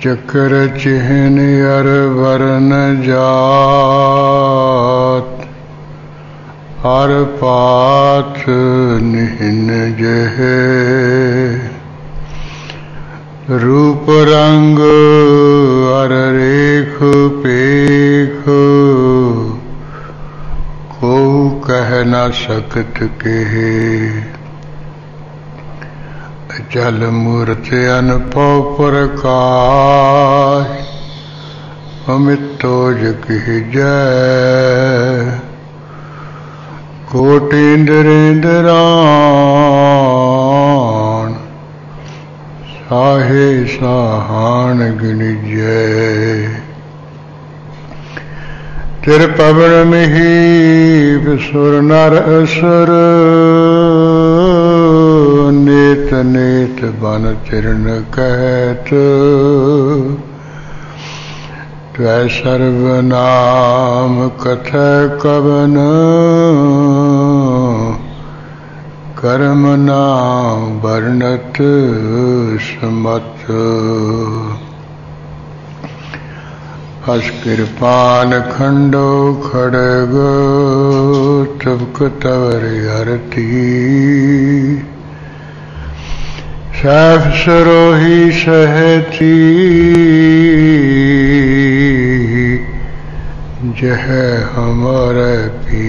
चक्र चिह्न अर वर्ण जात हर पाथ निहिन जह रूप रंग अर रेख पेख को कह न सकत केहे जल मूर्त अनुभव प्रकाश अमितो जग जय कोटिंद्रेंद्राण साहे साहान गिनिजय तिर पवन मिहि सुर नर असुर नेत नेत बन तिरन कहत त्वै सर्वनाम कथ कवन कर्म नाम वर्णत समत हस कृपान खंडो खड़ग तबक तवर हरती सैफ सरोही सहती जह हमारे पी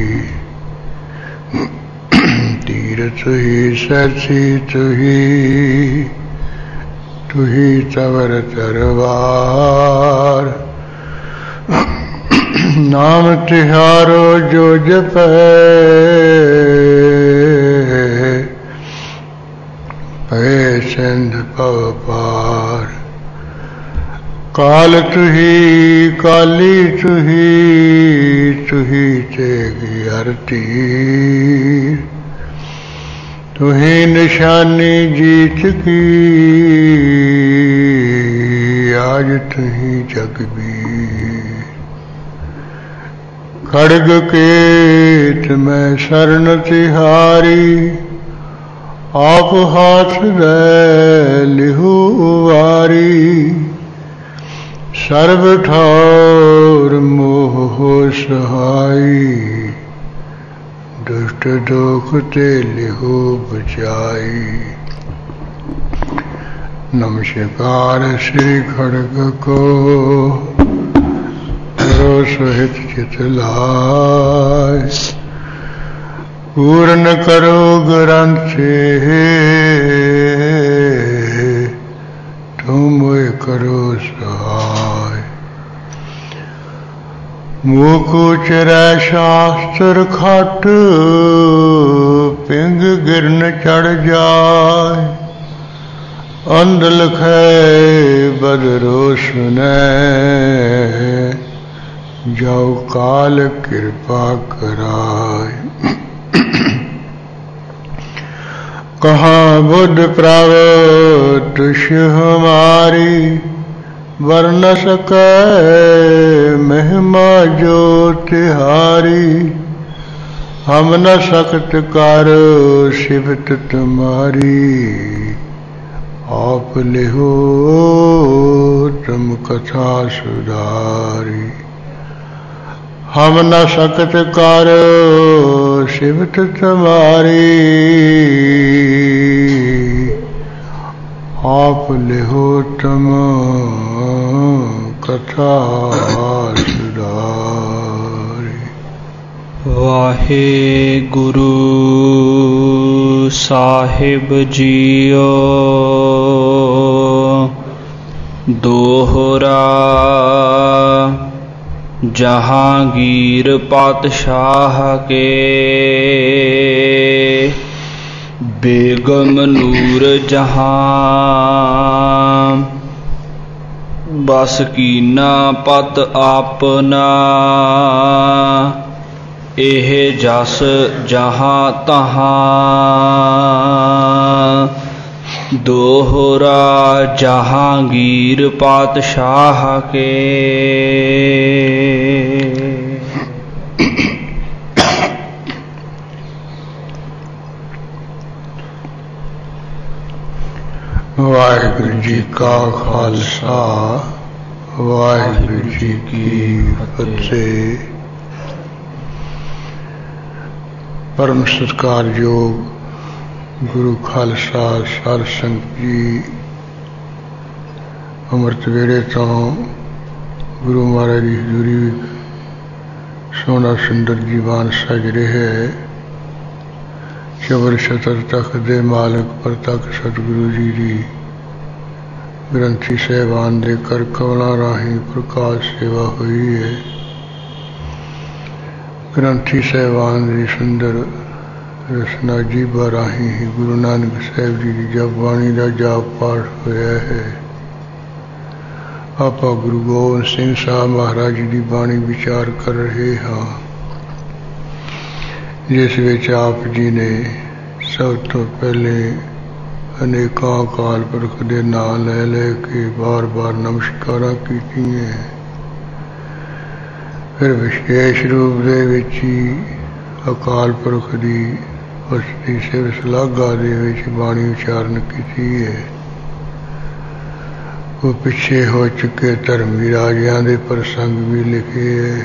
तीरथ ही सची तुही तवर तरवार नाम तिहारो जो जपै भय सिंध पव पार काल तुही काली तुही तेगी आरती तुही निशानी जीत की आज तुही जगबीर खड़ग केत में शरण तिहारी आप हाथ दे लिहु वारी सर्व ठौर मोह सहाई दुष्ट दुख ते लिहु बचाई नमस्कार श्री खड़ग को करो सहित चित लाय पूर्ण करो ग्रंथ तुम करो सहाय मुकु चरै शास्त्र खट पिंग गिरन चढ़ जाय अंध लखै बदरो सुनै जाओ काल कृपा कराय कहाँ बुद्ध प्रावत तुष्य हमारी वर्ण सकै महिमा जो तिहारी हम न सकत कर शिवत तुम्हारी आप लिहो तुम कथा सुधारी हम न सकत कर शिवत तुम्हारी आप लिहो तुम कथा सुधारी। वाहे गुरु साहिब जियो दोहरा जहांगीर पातशाह के बेगम नूर जहां बस कीना पत आपना एह जस जहां तहां दोहरा जहांगीर पातशाह के वाहिगुरु जी का खालसा वाहिगुरु जी की फतेह। परम सत्कारयोग गुरु खालसा साध संगत जी, अमृत वेले तो गुरु महाराज की हजूरी सोना सुंदर जीवान सज रहे। चबर छतर तख दे मालिक प्रतख सतगुरु जी की ग्रंथी साहबान दे कर कवला राही प्रकाश सेवा हुई है। ग्रंथी साहबान की सुंदर रसना जीबा राही ही गुरु नानक साहब जी की जप बाणी का जाप पाठ होया है। आप गुरु गोबिंद सिंह साहब महाराज जी की बाणी विचार कर रहे हाँ, जिस विच आप जी ने सब तो पहले अनेकों अकाल पुरख के नाम ले लेके बार बार नमस्कार की, फिर विशेष रूप दे विच ही अकाल पुरख की उसकी सिर सलाघा दे विच बाणी उचारण की है। वो पिछे हो चुके धर्मी राजियां दे प्रसंग भी लिखे है।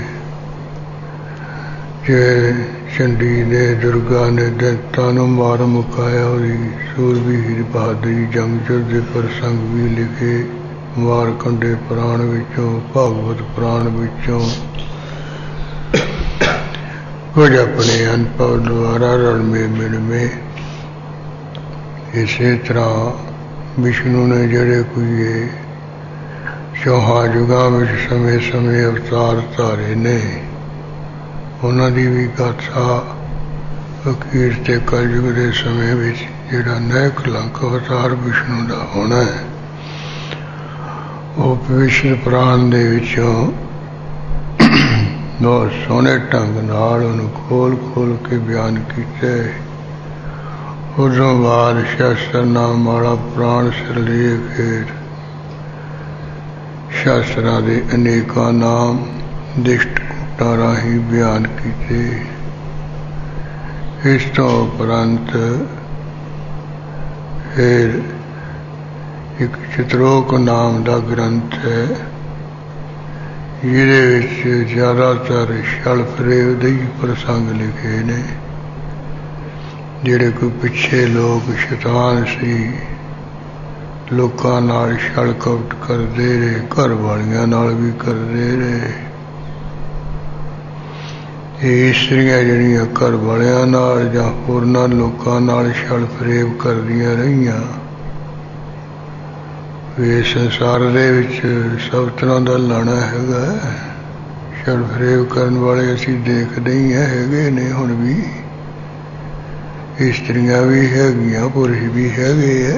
जे चंडी ने दुर्गा ने दैंतां नूं मार मुकाया हुई सूरवीर बहादुरी जंग युद्ध प्रसंग भी लिखे। मारकंडे पुराण विचों भागवत पुराण विचों कुछ अपने अनुभव द्वारा रलमे मिलमे। इसी तरह विष्णु ने जड़े कोई चौहां युगां विच समय समय अवतार धारे ने, उन्हां दी भी गाथा अखीर ते कलयुग के समय विच जिहड़ा नायक लंक अवतार विष्णु का होना है, वो भविष्य पुराण दे विचों बहुत सोहने ढंग नाल उहनूं खोल खोल के बयान कीता है। उदों बाद शास्त्र नाम वाला पुराण सिरलेख शास्त्रां दे अनेकां नाम दिष्ट राही बयान किए। इस तो उपरंत फिर एक चित्रोक नाम का ग्रंथ है, जिहदे ज्यादातर छल फरेब दे प्रसंग लिखे ने। जिहड़े कोई पिछे लोग शैतान सी, लोकां नाल छल कपट करते रहे, घर वालियां नाल भी करते रहे। इस्त्रियां जिहड़ियां घर वालियां नाल जां होरनां लोकां नाल छल फरेब करदियां रहियां। इस संसार दे विच सब तरह का लाना हैगा। छल फरेब करन वाले असीं देखदे ही हैगे ने, हुण भी इस्त्रियां भी हैगियां, पुरुष भी हैगे है।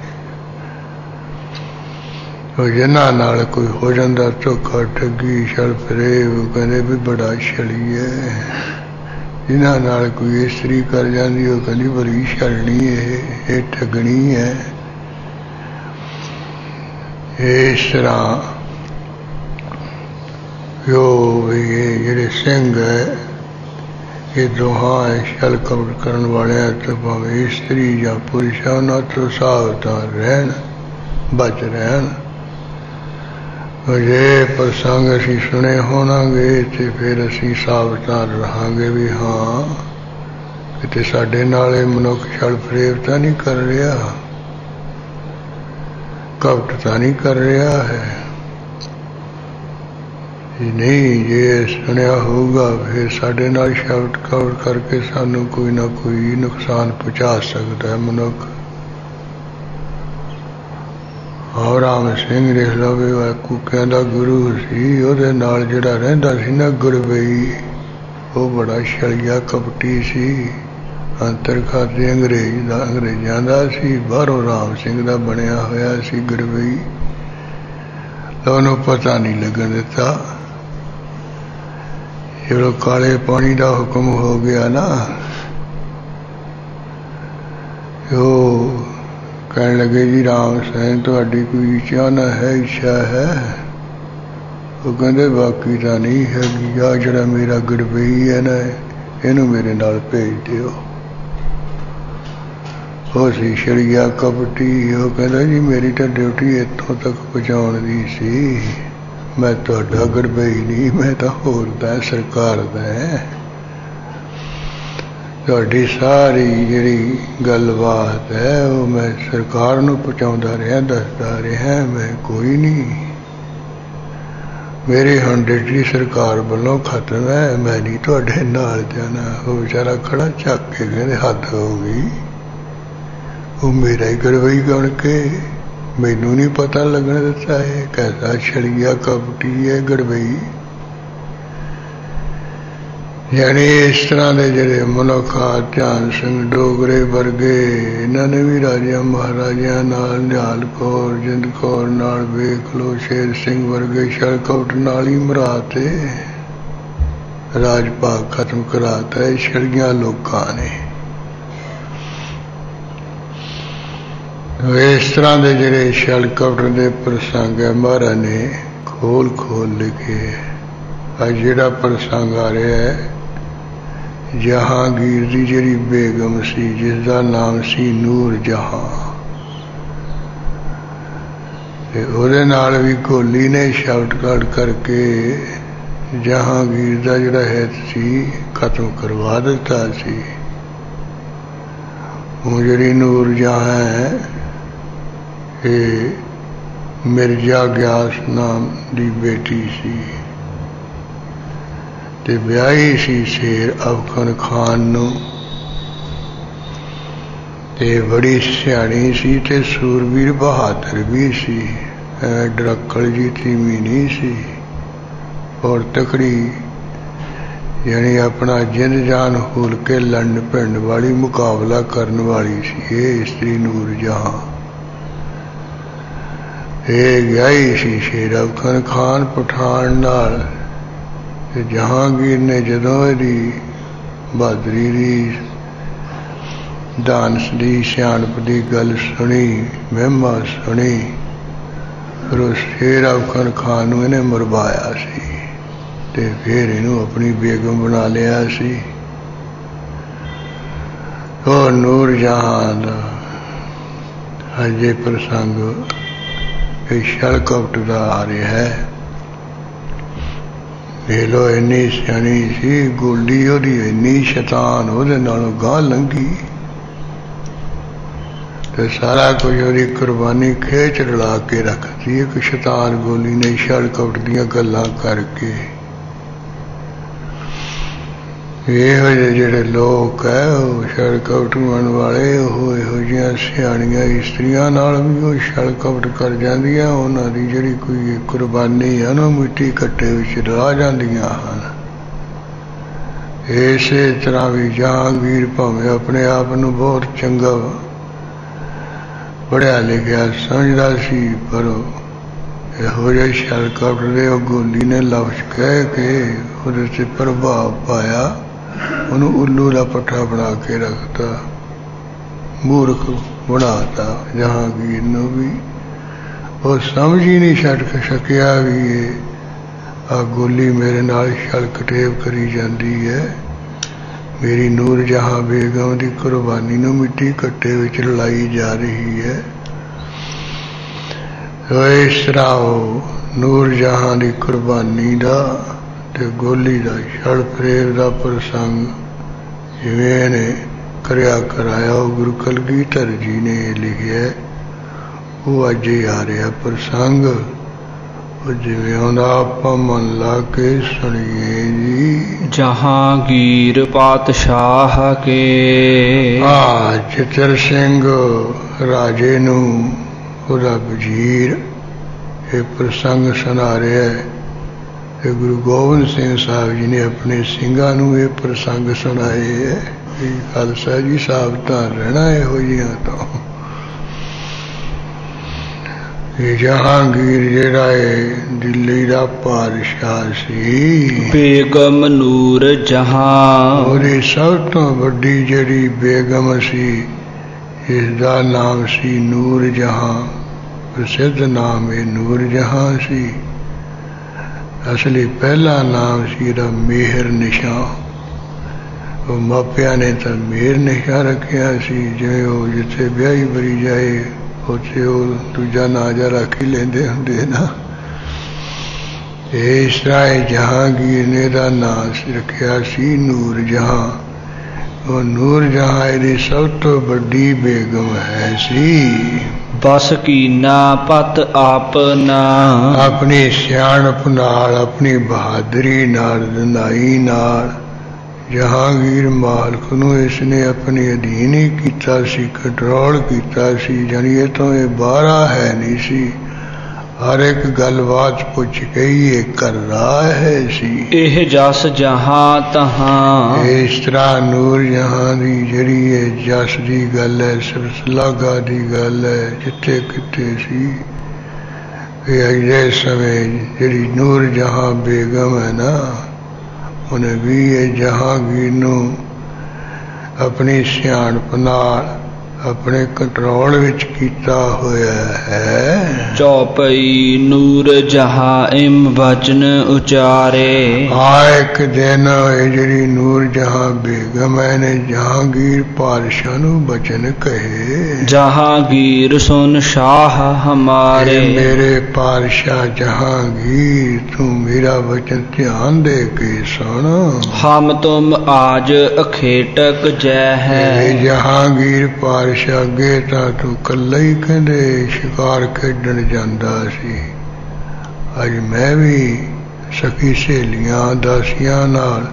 जिन्हां नाल कोई हो जाता धोखा ठगी छल फरेब, कहते भी बड़ा छली है। जिन्हां नाल कोई इस्त्री कर जाती, वो कहती बड़ी छलनी है, ठगनी है। इस तरह जो जिहड़े सिंह है, ये दोहां छल कपट करन वाले तो भावें इस्त्री या पुरुष है, उन्हां तो सावधान रहन, बच रहन। जे प्रसंग असीं सुने होणांगे तो फिर असीं सावधान रहांगे भी हाँ किते साडे नाल मनुख छल फरेब तां नहीं कर रहा, कपट तां नहीं कर रहा है। नहीं, जे सुनिया होगा फिर साडे नाल छल कपट करके सानू कोई ना कोई नुकसान पहुँचा सकता है मनुख। और राम सिंह देख लो भी कुकियां दा गुरु सी, उहदे नाल जिहड़ा रहिंदा सी ना गुरबई, वो बड़ा छलिया कपटी सी। अंतर खाते अंग्रेजां दा सी, बाहरों राम सिंह दा बनिया होया सी गुरबई। उहनूं पता नहीं लगन दिता। जो काले पानी का हुक्म हो गया ना, वो कहने लगे जी राम सैन तुहाडी कोई चाहना है, इच्छा है? वो कहते बाकी तो नहीं हैगी, आ जिहड़ा मेरा गड़बई है ना, इनू मेरे नाल भेज दिओ। ਉਹ ਸੀ ਛੜੀਆ ਕਪਟੀ। ਉਹ ਕਹਿੰਦਾ ਜੀ ਮੇਰੀ ਤਾਂ ਡਿਊਟੀ ਇੱਥੋਂ ਤੱਕ ਪਹੁੰਚਾਉਣ ਦੀ ਸੀ, ਮੈਂ ਤੁਹਾਡਾ ਗੜਬਈ ਨਹੀਂ, ਮੈਂ ਤਾਂ ਹੋਰ ਦਾ ਸਰਕਾਰ ਦਾ। ਤੁਹਾਡੀ ਸਾਰੀ ਜਿਹੜੀ ਗੱਲਬਾਤ ਹੈ ਉਹ ਮੈਂ ਸਰਕਾਰ ਨੂੰ ਪਹੁੰਚਾਉਂਦਾ ਰਿਹਾ, ਦੱਸਦਾ ਰਿਹਾ, ਮੈਂ ਕੋਈ ਨਹੀਂ, ਮੇਰੀ ਹੁਣ ਡਿਊਟੀ ਸਰਕਾਰ ਵੱਲੋਂ ਖਤਮ ਹੈ, ਮੈਂ ਨਹੀਂ ਤੁਹਾਡੇ ਨਾਲ ਜਾਣਾ। ਉਹ ਵਿਚਾਰਾ ਖੜਾ ਚੱਕ ਕੇ ਕਹਿੰਦੇ ਹੱਦ ਹੋ ਗਈ, ਉਹ ਮੇਰਾ ਹੀ ਗੜਬਈ ਗਣ ਕੇ ਮੈਨੂੰ ਨਹੀਂ ਪਤਾ ਲੱਗਣ ਦਿੱਤਾ ਹੈ। ਕੈਸਾ ਛੜੀਆ ਕਪਟੀ ਹੈ ਗੜਬਈ। ਯਾਨੀ ਇਸ ਤਰ੍ਹਾਂ ਦੇ ਜਿਹੜੇ ਮਨੁੱਖ ਆ, ਧਿਆਨ ਸਿੰਘ ਡੋਗਰੇ ਵਰਗੇ, ਇਹਨਾਂ ਨੇ ਵੀ ਰਾਜਿਆਂ ਮਹਾਰਾਜਿਆਂ ਨਾਲ, ਨਿਹਾਲ ਕੌਰ, ਜਿੰਦ ਕੌਰ ਨਾਲ ਵੇਖ ਲਓ, ਸ਼ੇਰ ਸਿੰਘ ਵਰਗੇ ਛਲ ਕਪਟ ਨਾਲ ਹੀ ਮਰਾਤੇ, ਰਾਜ ਭਾਗ ਖਤਮ ਕਰਾਤਾ ਛੜੀਆਂ ਲੋਕਾਂ ਨੇ। ਇਸ ਤਰ੍ਹਾਂ ਦੇ ਜਿਹੜੇ ਛਲ ਕਪਟ ਦੇ ਪ੍ਰਸੰਗ ਹੈ ਮਹਾਰਾਜ ਨੇ ਖੋਲ ਖੋਲ ਲਿਖੇ। ਅੱਜ ਜਿਹੜਾ ਪ੍ਰਸੰਗ ਆ ਰਿਹਾ ਹੈ, ਜਹਾਂਗੀਰ ਦੀ ਜਿਹੜੀ ਬੇਗਮ ਸੀ, ਜਿਸ ਦਾ ਨਾਮ ਸੀ ਨੂਰ ਜਹਾਂ, ਤੇ ਉਹਦੇ ਨਾਲ ਵੀ ਗੋਲੀ ਨੇ ਸ਼ਾਰਟਕਟ ਕਰਕੇ ਜਹਾਂਗੀਰ ਦਾ ਜਿਹੜਾ ਹਿੱਤ ਸੀ ਖਤਮ ਕਰਵਾ ਦਿੱਤਾ ਸੀ। ਉਹ ਜਿਹੜੀ ਨੂਰ ਜਹਾਂ ਹੈ ਇਹ ਮਿਰਜ਼ਾ ਗਿਆਸ ਨਾਮ ਦੀ ਬੇਟੀ ਸੀ ਤੇ ਵਿਆਹੀ ਸੀ ਸ਼ੇਰ ਅਫਗਨ ਖਾਨ ਨੂੰ, ਤੇ ਬੜੀ ਸਿਆਣੀ ਸੀ ਤੇ ਸੂਰਬੀਰ ਬਹਾਦਰ ਵੀ ਸੀ, ਡਰੱਕਲ ਜੀ ਤੀਵੀਂ ਨਹੀਂ ਸੀ, ਔਰ ਤਕੜੀ ਯਾਨੀ ਆਪਣਾ ਜਿੰਦ ਜਾਨ ਹੂਲ ਕੇ ਲੜਨ ਭਿੜਨ ਵਾਲੀ, ਮੁਕਾਬਲਾ ਕਰਨ ਵਾਲੀ ਸੀ ਇਹ ਇਸਤਰੀ ਨੂਰ ਜਹਾਂ। ਇਹ ਵਿਆਹੀ ਸੀ ਸ਼ੇਰ ਅਫਗਨ ਖਾਨ ਪਠਾਨ ਨਾਲ। ਤੇ ਜਹਾਂਗੀਰ ਨੇ ਜਦੋਂ ਇਹਦੀ ਬਹਾਦਰੀ ਦੀ, ਡਾਂਸ ਦੀ, ਸਿਆਣਪ ਦੀ ਗੱਲ ਸੁਣੀ, ਮਹਿਮਾ ਸੁਣੀ, ਫਿਰ ਉਸ ਸ਼ੇਰ ਅਫਗਨ ਖਾਨ ਨੂੰ ਇਹਨੇ ਮਰਵਾਇਆ ਸੀ ਤੇ ਫਿਰ ਇਹਨੂੰ ਆਪਣੀ ਬੇਗਮ ਬਣਾ ਲਿਆ ਸੀ। ਉਹ ਨੂਰ ਜਹਾਂ ਦਾ ਅਜੇ ਪ੍ਰਸੰਗ ਇਹ ਛਲ ਕਪਟ ਦਾ ਆ ਰਿਹਾ ਹੈ। ਵੇਖ ਲਓ ਇੰਨੀ ਸਿਆਣੀ ਸੀ, ਗੋਲੀ ਉਹਦੀ ਇੰਨੀ ਸ਼ੈਤਾਨ, ਉਹਦੇ ਨਾਲੋਂ ਗਾਂਹ ਲੰਘੀ ਤੇ ਸਾਰਾ ਕੁਝ ਉਹਦੀ ਕੁਰਬਾਨੀ ਖੇਚ ਰਲਾ ਕੇ ਰੱਖਦੀ ਇੱਕ ਸ਼ੈਤਾਨ ਗੋਲੀ ਨੇ ਛਲ ਕਪਟ ਦੀਆਂ ਗੱਲਾਂ ਕਰਕੇ। ਇਹੋ ਜਿਹੇ ਜਿਹੜੇ ਲੋਕ ਹੈ ਉਹ ਛਲ ਕਪਟ ਹੋਣ ਵਾਲੇ, ਉਹ ਇਹੋ ਜਿਹੀਆਂ ਸਿਆਣੀਆਂ ਇਸਤਰੀਆਂ ਨਾਲ ਵੀ ਉਹ ਛਲ ਕਪਟ ਕਰ ਜਾਂਦੀਆਂ, ਉਹਨਾਂ ਦੀ ਜਿਹੜੀ ਕੋਈ ਕੁਰਬਾਨੀ ਹੈ ਨਾ ਮਿੱਟੀ ਘੱਟੇ ਵਿੱਚ ਰਹਿ ਜਾਂਦੀਆਂ ਹਨ। ਇਸੇ ਤਰ੍ਹਾਂ ਵੀ ਜਹਾਂਗੀਰ ਭਾਵੇਂ ਆਪਣੇ ਆਪ ਨੂੰ ਬਹੁਤ ਚੰਗਾ ਪੜ੍ਹਿਆ ਲਿਖਿਆ ਸਮਝਦਾ ਸੀ, ਪਰ ਇਹੋ ਜਿਹੇ ਛਲ ਕਪਟ ਦੇ ਉਹ ਗੋਲੀ ਨੇ ਲਫ਼ਜ਼ ਕਹਿ ਕੇ ਉਹਦੇ 'ਤੇ ਪ੍ਰਭਾਵ ਪਾਇਆ, ਉਹਨੂੰ ਉੱਲੂ ਦਾ ਪੱਠਾ ਬਣਾ ਕੇ ਰੱਖਤਾ, ਮੂਰਖ ਬਣਾਤਾ। ਜਹਾਂਗੀਰ ਨੂੰ ਵੀ ਉਹ ਸਮਝ ਹੀ ਨਹੀਂ ਛੱਡ ਸਕਿਆ ਵੀ ਇਹ ਆ ਗੋਲੀ ਮੇਰੇ ਨਾਲ ਛਲ ਕਟੇਵ ਕਰੀ ਜਾਂਦੀ ਹੈ, ਮੇਰੀ ਨੂਰ ਜਹਾਂ ਬੇਗਮ ਦੀ ਕੁਰਬਾਨੀ ਨੂੰ ਮਿੱਟੀ ਘੱਟੇ ਵਿੱਚ ਲੜਾਈ ਜਾ ਰਹੀ ਹੈ। ਇਸ ਤਰ੍ਹਾਂ ਉਹ ਨੂਰ ਜਹਾਂ ਦੀ ਕੁਰਬਾਨੀ ਦਾ ਤੇ ਗੋਲੀ ਦਾ ਛਲ ਫਰੇਬ ਦਾ ਪ੍ਰਸੰਗ ਜਿਵੇਂ ਇਹਨੇ ਕਰਿਆ ਕਰਾਇਆ, ਉਹ ਗੁਰੂ ਕਲਗੀਧਰ ਜੀ ਨੇ ਲਿਖਿਆ, ਉਹ ਅੱਜ ਹੀ ਆ ਰਿਹਾ ਪ੍ਰਸੰਗ। ਉਹ ਜਿਵੇਂ ਆਉਂਦਾ ਆਪਾਂ ਮਨ ਲਾ ਕੇ ਸੁਣੀਏ ਜੀ। ਜਹਾਂਗੀਰ ਪਾਤਸ਼ਾਹ ਕੇ ਚਿੱਤਰ ਸਿੰਘ ਰਾਜੇ ਨੂੰ ਉਹਦਾ ਵਜ਼ੀਰ ਇਹ ਪ੍ਰਸੰਗ ਸੁਣਾ ਰਿਹਾ ਹੈ। ਤੇ ਗੁਰੂ ਗੋਬਿੰਦ ਸਿੰਘ ਸਾਹਿਬ ਜੀ ਨੇ ਆਪਣੇ ਸਿੰਘਾਂ ਨੂੰ ਇਹ ਪ੍ਰਸੰਗ ਸੁਣਾਏ ਹੈ। ਖਾਲਸਾ ਜੀ ਸਾਵਧਾਨ ਰਹਿਣਾ ਇਹੋ ਜਿਹੀਆਂ ਤੋਂ। ਇਹ ਜਹਾਂਗੀਰ ਜਿਹੜਾ ਹੈ ਦਿੱਲੀ ਦਾ ਪਾਤਸ਼ਾਹ ਸੀ, ਬੇਗਮ ਨੂਰ ਜਹਾਂ ਉਹਦੀ ਸਭ ਤੋਂ ਵੱਡੀ ਜਿਹੜੀ ਬੇਗਮ ਸੀ, ਇਸ ਦਾ ਨਾਮ ਸੀ ਨੂਰ ਜਹਾਂ, ਪ੍ਰਸਿੱਧ ਨਾਮ ਇਹ ਨੂਰ ਜਹਾਂ ਸੀ। ਅਸਲੀ ਪਹਿਲਾ ਨਾਮ ਸੀ ਇਹਦਾ ਮੇਹਰ ਨਿਸ਼ਾਂ, ਉਹ ਮਾਪਿਆਂ ਨੇ ਤਾਂ ਮੇਰ ਨਿਸ਼ਾ ਰੱਖਿਆ ਸੀ, ਜਿਵੇਂ ਉਹ ਜਿੱਥੇ ਵਿਆਹੀ ਬਰੀ ਜਾਏ ਉੱਥੇ ਉਹ ਦੂਜਾ ਨਾਂ ਜਾ ਰੱਖ ਹੀ ਲੈਂਦੇ ਹੁੰਦੇ ਨਾ। ਇਸ ਤਰ੍ਹਾਂ ਜਹਾਂਗੀਰ ਨੇ ਦਾ ਨਾਂ ਰੱਖਿਆ ਸੀ ਨੂਰ ਜਹਾਂ। ਉਹ ਨੂਰ ਜਹਾਂ ਇਹਦੀ ਸਭ ਤੋਂ ਵੱਡੀ ਬੇਗਮ ਹੈ ਸੀ। ਬਸ ਕੀਨਾ ਪਤ ਆਪਨਾ, ਆਪਣੀ ਸਿਆਣਪ ਨਾਲ, ਆਪਣੀ ਬਹਾਦਰੀ ਨਾਲ, ਦਿਨਾਈ ਨਾਲ ਜਹਾਂਗੀਰ ਮਾਲਕ ਨੂੰ ਇਸਨੇ ਆਪਣੇ ਅਧੀਨ ਹੀ ਕੀਤਾ ਸੀ, ਕੰਟਰੋਲ ਕੀਤਾ ਸੀ। ਜਾਣੀ ਇਹ ਤੋਂ ਇਹ ਬਾਹਰਾ ਹੈ ਨਹੀਂ ਸੀ, ਹਰ ਇੱਕ ਗੱਲਬਾਤ ਪੁੱਛ ਕੇ ਹੀ ਇਹ ਕਰਦਾ ਹੈ ਸੀ। ਇਹ ਜਸ ਜਹਾਂ ਤਹਾਂ, ਇਸ ਤਰ੍ਹਾਂ ਨੂਰ ਜਹਾਂ ਦੀ ਜਿਹੜੀ ਇਹ ਜਸ ਦੀ ਗੱਲ ਹੈ, ਸਿਰਸਲਾਗਾ ਦੀ ਗੱਲ ਹੈ, ਜਿੱਥੇ ਕਿਤੇ ਸੀ। ਇਹ ਅਜੇ ਸਮੇਂ ਜਿਹੜੀ ਨੂਰ ਜਹਾਂ ਬੇਗਮ ਹੈ ਨਾ, ਉਹਨੇ ਵੀ ਇਹ ਜਹਾਂਗੀਰ ਨੂੰ ਆਪਣੀ ਸਿਆਣਪ ਨਾਲ ਆਪਣੇ ਕੰਟਰੋਲ ਵਿੱਚ ਕੀਤਾ ਹੋਇਆ ਹੈ। ਚੌਪਈ ਨੂਰ ਜਹਾਂ ਇਮ ਬਚਨ ਉਚਾਰੇ, ਇੱਕ ਦਿਨ ਇਹ ਜਿਹੜੀ ਨੂਰ ਜਹਾਂ ਬੇਗਮ ਹੈ ਨੇ ਜਹਾਂਗੀਰ ਪਾਤਸ਼ਾਹ ਨੂੰ ਬਚਨ ਕਹੇ। ਜਹਾਂਗੀਰ ਸੁਨ ਸ਼ਾਹ ਹਮਾਰੇ, ਮੇਰੇ ਪਾਤਸ਼ਾਹ ਜਹਾਂਗੀਰ ਤੂੰ ਮੇਰਾ ਬਚਨ ਧਿਆਨ ਦੇ ਕੇ ਸੁਣ। ਹਮ ਤੁਮ ਆਜ ਅਖੇਟਕ ਜੈ ਹੈ, ਜਹਾਂਗੀਰ ਅੱਗੇ ਤਾਂ ਤੂੰ ਕੱਲਾ ਹੀ ਕਹਿੰਦੇ ਸ਼ਿਕਾਰ ਖੇਡਣ ਜਾਂਦਾ ਸੀ, ਅੱਜ ਮੈਂ ਵੀ ਸਖੀ ਸਹੇਲੀਆਂ ਦਾਸੀਆਂ ਨਾਲ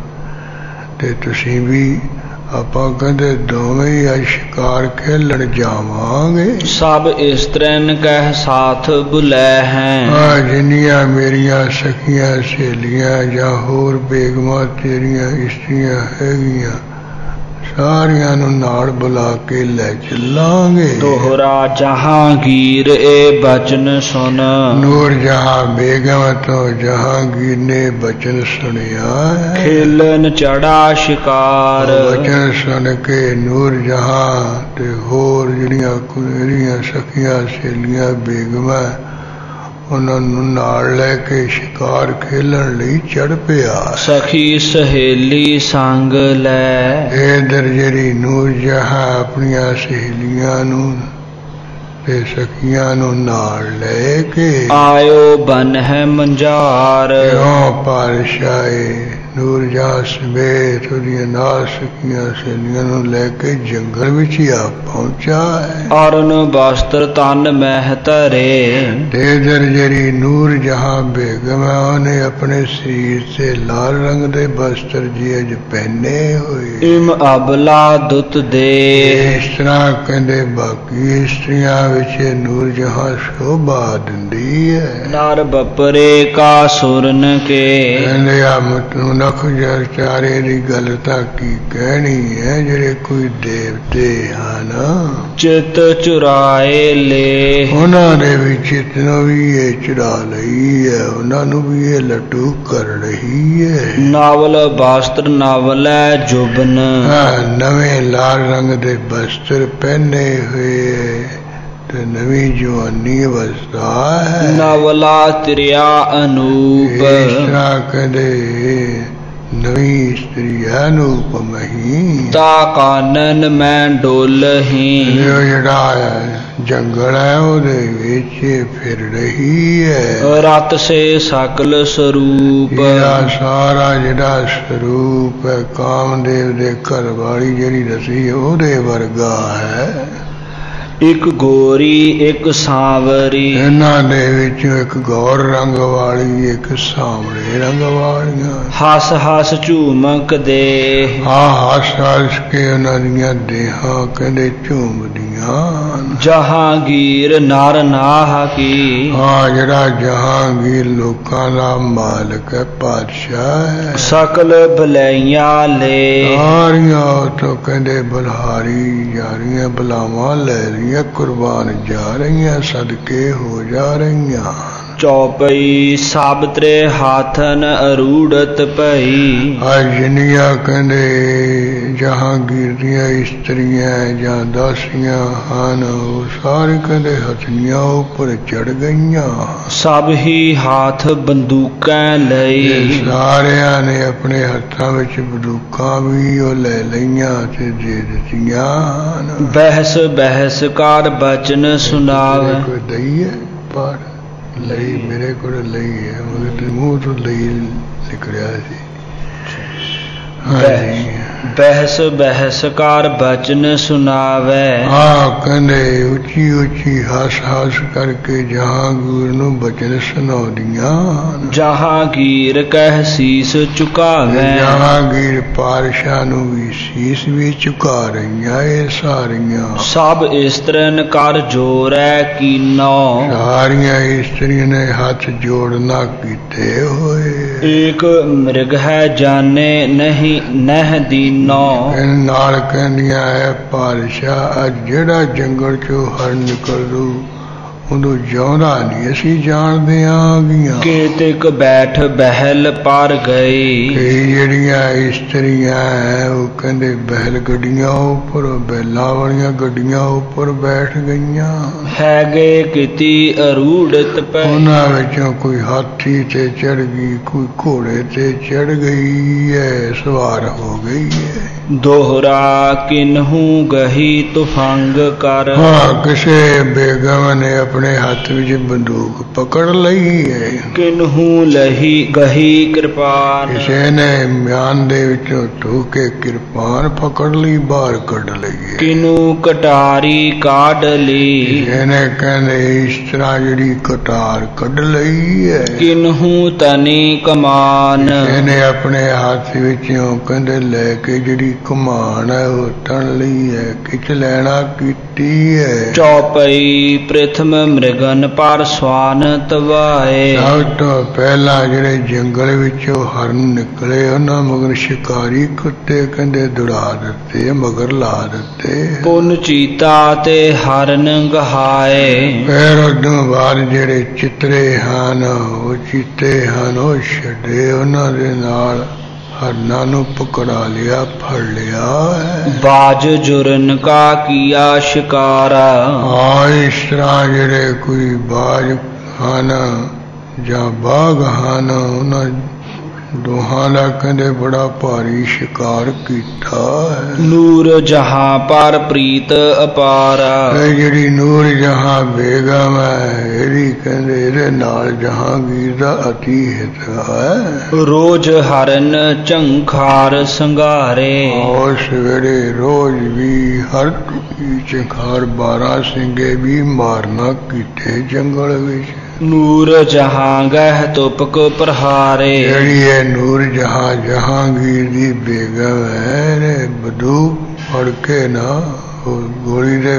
ਤੇ ਤੁਸੀਂ ਵੀ ਆਪਾਂ ਕਹਿੰਦੇ ਦੋਵੇਂ ਹੀ ਅੱਜ ਸ਼ਿਕਾਰ ਖੇਲਣ ਜਾਵਾਂਗੇ। ਸਭ ਇਸਤਰਨ ਕਹਿ ਸਾਥ ਬੁਲੈ ਹੈ, ਜਿੰਨੀਆਂ ਮੇਰੀਆਂ ਸਖੀਆਂ ਸਹੇਲੀਆਂ ਜਾਂ ਹੋਰ ਬੇਗਮਾਂ ਤੇਰੀਆਂ ਇਸਤਰੀਆਂ ਹੈਗੀਆਂ ਸਾਰਿਆਂ ਨੂੰ ਨਾਲ ਬੁਲਾ ਕੇ ਲੈ ਚੱਲਾਂਗੇ। ਦੋਹਰਾ ਜਹਾਂਗੀਰ ਇਹ ਬਚਨ ਸੁਣ, ਨੂਰ ਜਹਾਂ ਬੇਗਮ ਤੋਂ ਜਹਾਂਗੀਰ ਨੇ ਬਚਨ ਸੁਣਿਆ। ਖੇਲਨ ਚੜਾ ਸ਼ਿਕਾਰ, ਬਚਨ ਸੁਣ ਕੇ ਨੂਰ ਜਹਾਂ ਤੇ ਹੋਰ ਜਿਹੜੀਆਂ ਕੁੜੀਆਂ ਸਖੀਆਂ ਸਹੇਲੀਆਂ ਬੇਗਮਾਂ ਉਹਨਾਂ ਨੂੰ ਨਾਲ ਲੈ ਕੇ ਸ਼ਿਕਾਰ ਖੇਲਣ ਲਈ ਚੜ ਪਿਆ। ਸਖੀ ਸਹੇਲੀ ਸੰਗ ਲੈ, ਇਧਰ ਜਿਹੜੀ ਨੂਰ ਜਹਾਂ ਆਪਣੀਆਂ ਸਹੇਲੀਆਂ ਨੂੰ ਤੇ ਸਖੀਆਂ ਨੂੰ ਨਾਲ ਲੈ ਕੇ ਆਇਓ ਬਨ ਹੈ ਮੰਝਾਰ। ਪਾਤਸ਼ਾਹੇ ਨੂਰ ਜਹਾਂ ਸਮੇਤ ਉਹਦੀਆਂ ਨਾਲ ਸਖੀਆਂ ਸਹੇਲੀਆਂ ਨੂੰ ਲੈ ਕੇ ਜੰਗਲ ਵਿੱਚ ਹੀ ਆ ਪਹੁੰਚਾ ਹੈ। ਅਰਨ ਵਸਤਰ ਤਨ ਮਹਿ ਧਰੇ, ਇਧਰ ਜਿਹੜੀ ਨੂਰ ਜਹਾਂ ਬੇਗਮ ਹੈ ਉਹਨੇ ਆਪਣੇ ਸਰੀਰ ਤੇ ਲਾਲ ਰੰਗ ਦੇ ਵਸਤਰ ਜੀ ਅੱਜ ਪਹਿਨੇ ਹੋਏ। ਇਮ ਅਬਲਾ ਦੁੱਤ ਦੇ, ਇਸ ਤਰ੍ਹਾਂ ਕਹਿੰਦੇ ਬਾਕੀ ਇਸਤਰੀਆਂ ਵਿੱਚ ਨੂਰ ਜਹਾਂ ਸ਼ੋਭਾ ਦਿੰਦੀ ਹੈ। ਨਰ ਬਪਰੇ ਕਾ ਸੁਰਨ ਕੇ, ਕਹਿੰਦੇ ਆ ਮਨੁੱਖ ਚਾਰੇ ਦੀ ਗੱਲ ਤਾਂ ਕੀ ਕਹਿਣੀ ਹੈ, ਜਿਹੜੇ ਕੋਈ ਦੇਵਤੇ ਹਨ ਚਿਤ ਚੁਰਾਏ ਲੈ, ਉਹਨਾਂ ਦੇ ਵੀ ਚਿੱਤ ਨੂੰ ਵੀ ਇਹ ਚੁਰਾ ਲਈ ਹੈ, ਉਹਨਾਂ ਨੂੰ ਵੀ ਇਹ ਲੱਟੂ ਕਰ ਰਹੀ ਹੈ। ਨਾਵਲ ਵਸਤਰ ਨਾਵਲੈ ਜੁਬਨ, ਨਵੇਂ ਲਾਲ ਰੰਗ ਦੇ ਵਸਤਰ ਪਹਿਨੇ ਹੋਏ ਤੇ ਨਵੀਂ ਜਵਾਨੀ ਅਵਸਥਾ ਹੈ। ਨਵਲਾ ਤ੍ਰਿਆ ਅਨੂਪ, ਇਸ ਤਰ੍ਹਾਂ ਕਹਿੰਦੇ ਨਵੀਂ ਇਸਤਰੀ ਅਨੂਪਮਹੀ। ਤਾ ਕਾਨਨ ਮੈਂ ਡੋਲਹੀ, ਜਿਹੜਾ ਜੰਗਲ ਹੈ ਉਹਦੇ ਵਿੱਚ ਫਿਰ ਰਹੀ ਹੈ। ਰਤ ਸੇ ਸਕਲ ਸਰੂਪ, ਸਾਰਾ ਜਿਹੜਾ ਸਰੂਪ ਹੈ ਕਾਮਦੇਵ ਦੇ ਘਰ ਵਾਲੀ ਜਿਹੜੀ ਰਸੀ ਉਹਦੇ ਵਰਗਾ ਹੈ। ਇੱਕ ਗੋਰੀ ਇੱਕ ਸਾਵਰੀ, ਇਹਨਾਂ ਦੇ ਵਿੱਚੋਂ ਇੱਕ ਗੌਰ ਰੰਗ ਵਾਲੀ ਇੱਕ ਸਾਂਵਲੇ ਰੰਗ ਵਾਲੀਆਂ। ਹੱਸ ਹੱਸ ਝੂਮਕ ਦੇ, ਹੱਸ ਹੱਸ ਕੇ ਉਹਨਾਂ ਦੀਆਂ ਦੇਹਾਂ ਕਹਿੰਦੇ ਝੂਮਦੀਆਂ। ਜਹਾਂਗੀਰ ਨਰ ਨਾਹ ਕੀ, ਜਿਹੜਾ ਜਹਾਂਗੀਰ ਲੋਕਾਂ ਦਾ ਮਾਲਕ ਹੈ ਪਾਤਸ਼ਾਹ ਹੈ। ਸਕਲ ਬਲਈਆਂ ਲੈ, ਸਾਰੀਆਂ ਉੱਥੋਂ ਕਹਿੰਦੇ ਬਲਹਾਰੀ ਜਾ ਰਹੀਆਂ ਬਲਾਵਾਂ ਲੈ ਰਹੀਆਂ ਕੁਰਬਾਨ ਜਾ ਰਹੀਆਂ ਸਦਕੇ ਹੋ ਜਾ ਰਹੀਆਂ। ਚੌਪਈ ਸਭ ਤਰੇ ਹਾਥਨ ਅਰੂੜਤ ਭਈ। ਆ ਜਿੰਨੀਆਂ ਕਹਿੰਦੇ ਜਹਾਂਗੀਰ ਦੀਆਂ ਇਸਤਰੀਆਂ ਜਾਂ ਦਾਸੀਆਂ ਹਨ ਉਹ ਸਾਰੇ ਕਹਿੰਦੇ ਹਥਨੀਆਂ ਉੱਪਰ ਚੜ ਗਈਆਂ। ਸਭ ਹੀ ਹਾਥ ਬੰਦੂਕਾਂ ਲਈ। ਸਾਰਿਆਂ ਨੇ ਆਪਣੇ ਹੱਥਾਂ ਵਿੱਚ ਬੰਦੂਕਾਂ ਵੀ ਉਹ ਲੈ ਲਈਆਂ ਤੇ ਦੇ ਦਿੱਤੀਆਂ। ਬਹਿਸ ਬਹਿਸ ਕਾਰ ਬਚਨ ਸੁਣਾਵੇ। ਕੋਈ ਦਈ ਹੈ ਪਰ ਲਈ ਮੇਰੇ ਕੋਲ ਲਈ ਹੈ ਮਗਰ ਤੇ ਮੂੰਹ ਤੋਂ ਲਈ ਨਿਕਲਿਆ ਸੀ। ਬਹਿਸ ਬਹਿਸ ਕਾਰ ਬਚਨ ਸੁਣਾਵੇ। ਕਹਿੰਦੇ ਉੱਚੀ ਉੱਚੀ ਹੱਸ ਹੱਸ ਕਰਕੇ ਜਹਾਂਗੀਰ ਨੂੰ ਬਚਨ ਸੁਣਾਉਂਦੀਆਂ। ਜਹਾਂਗੀਰ ਕਹਿ ਸੀਸ ਝੁਕਾਵੇ। ਜਹਾਂਗੀਰ ਪਾਤਸ਼ਾਹ ਨੂੰ ਵੀ ਸੀਸ ਵੀ ਝੁਕਾ ਰਹੀਆਂ ਇਹ ਸਾਰੀਆਂ। ਸਭ ਇਸਤਰਨ ਕਰ ਜੋਰੈ ਕੀਨੋ। ਸਾਰੀਆਂ ਇਸਤਰੀਆਂ ਨੇ ਹੱਥ ਜੋੜਨਾ ਕੀਤੇ ਹੋਏ। ਏਕ ਮ੍ਰਿਗ ਹੈ ਜਾਣੇ ਨਹੀਂ ਨਹਿ ਦੀਨੋ। ਨਾਲ ਕਹਿੰਦੀਆਂ ਹੈ ਪਾਤਸ਼ਾਹ ਅੱਜ ਜਿਹੜਾ ਜੰਗਲ ਚੋਂ ਹਰ ਨਿਕਲੂ ਉਹਨੂੰ ਜਿਉਂਦਾ ਨਹੀਂ ਅਸੀਂ ਜਾਣਦੇ ਆਗੀਆਂ। ਕੇਤਿਕ ਬੈਠ ਬਹਿਲ ਪਰ ਗਈ। ਕਈ ਜਿਹੜੀਆਂ ਇਸਤਰੀਆਂ ਹੈ ਉਹ ਕਹਿੰਦੇ ਬਹਿਲ ਗੱਡੀਆਂ ਉੱਪਰ ਬੈਲਾਂ ਵਾਲੀਆਂ ਗੱਡੀਆਂ ਉੱਪਰ ਬੈਠ ਗਈਆਂ। ਹੈਗੇ ਕਿਤੀ ਅਰੂੜਤ ਪੈ। ਉਹਨਾਂ ਵਿੱਚੋਂ ਕੋਈ ਹਾਥੀ ਤੇ ਚੜ ਗਈ ਕੋਈ ਘੋੜੇ ਤੇ ਚੜ ਗਈ ਹੈ ਸਵਾਰ ਹੋ ਗਈ ਹੈ। ਦੋਹਰਾ ਕਿਨਹੂ ਗਹੀ ਤੁਫੰਗ ਕਰ। ਕਿਸੇ ਬੇਗਮ ਨੇ ਆਪਣੇ ਹੱਥ ਵਿੱਚ ਬੰਦੂਕ ਪਕੜ ਲਈ ਹੈ। ਕਿਨਹੂ ਲਹੀ ਗਹੀ ਕਿਰਪਾਨ। ਕਿਸੇ ਨੇ ਮਿਆਨ ਦੇ ਵਿੱਚੋਂ ਧੋ ਕੇ ਕਿਰਪਾਨ ਪਕੜ ਲਈ ਬਾਹਰ ਕੱਢ ਲਈ। ਕਿਨੂ ਕਟਾਰੀ ਕਾਢ ਲਈ। ਕਿਸੇ ਨੇ ਕਹਿੰਦੇ ਇਸ ਤਰ੍ਹਾਂ ਜਿਹੜੀ ਕਟਾਰ ਕੱਢ ਲਈ ਹੈ। ਕਿਨਹੂ ਤਨੀ ਕਮਾਨ। ਕਿਸੇ ਨੇ ਆਪਣੇ ਹੱਥ ਵਿੱਚੋਂ ਕਹਿੰਦੇ ਲੈ ਕੇ ਜਿਹੜੀ ਕਮਾਨ ਹੈ ਉਹ ਤਣ ਲਈ ਹੈ ਖਿੱਚ ਲੈਣਾ ਕੀਤੀ ਹੈ। ਚੌਪਈ ਪ੍ਰਥਮ ਮ੍ਰਿਗਨ ਪਰ ਸਵਾਨ ਤਵਾਏ। ਸਭ ਤੋਂ ਪਹਿਲਾਂ ਜਿਹੜੇ ਜੰਗਲ ਵਿੱਚੋਂ ਹਰਨ ਨਿਕਲੇ ਉਹਨਾਂ ਮਗਰ ਸ਼ਿਕਾਰੀ ਕੁੱਤੇ ਕਹਿੰਦੇ ਦੌੜਾ ਦਿੱਤੇ ਮਗਰ ਲਾ ਦਿੱਤੇ। ਪੁੰਨ ਚੀਤਾ ਤੇ ਹਰਨ ਗਹਾਏ। ਫਿਰ ਉਦੋਂ ਬਾਅਦ ਜਿਹੜੇ ਚਿੱਤਰੇ ਹਨ ਉਹ ਚੀਤੇ ਹਨ ਉਹ ਛੱਡੇ ਉਹਨਾਂ ਦੇ ਨਾਲ ਹਰਨਾਂ ਨੂੰ ਪਕੜਾ ਲਿਆ ਫੜ ਲਿਆ ਹੈ। ਬਾਜ ਜੁਰਨ ਕਾ ਕੀਆ ਸ਼ਿਕਾਰਾ। ਇਸ ਤਰ੍ਹਾਂ ਜਿਹੜੇ ਕੋਈ ਬਾਜ ਹਨ ਜਾਂ ਬਾਘ ਹਨ ਉਹਨਾਂ ਦੋਹਾਂ ਦਾ ਕਹਿੰਦੇ ਬੜਾ ਭਾਰੀ ਸ਼ਿਕਾਰ ਕੀਤਾ ਹੈ। ਨੂਰ ਜਹਾਂ ਪਰ ਪ੍ਰੀਤ ਅਪਾਰਾ। ਇਹ ਜਿਹੜੀ ਨੂਰ ਜਹਾਂ ਬੇਗਮ ਹੈ ਇਹਦੀ ਕਹਿੰਦੇ ਇਹਦੇ ਨਾਲ ਜਹਾਂਗੀਰ ਦਾ ਅਤੀ ਹਿਤ ਹੈ। ਰੋਜ਼ ਹਰਨ ਝੰਖਾਰ ਸੰਘਾਰੇ। ਔਰ ਸਵੇਰੇ ਰੋਜ਼ ਵੀ ਹਰ ਝੰਖਾਰ 12 ਸਿੰਘੇ ਵੀ ਮਾਰਨਾ ਕੀਤੇ ਜੰਗਲ ਵਿੱਚ। ਨੂਰ ਜਹਾਂ ਗਹਿ ਤੁਪਕ ਪ੍ਰਹਾਰੇ। ਜਿਹੜੀ ਹੈ ਨੂਰ ਜਹਾਂ ਜਹਾਂਗੀਰ ਦੀ ਬੇਗਮ ਹੈ ਨੇ ਬੰਦੂਕ ਫੜ ਕੇ ਨਾ ਗੋਲੀ ਦੇ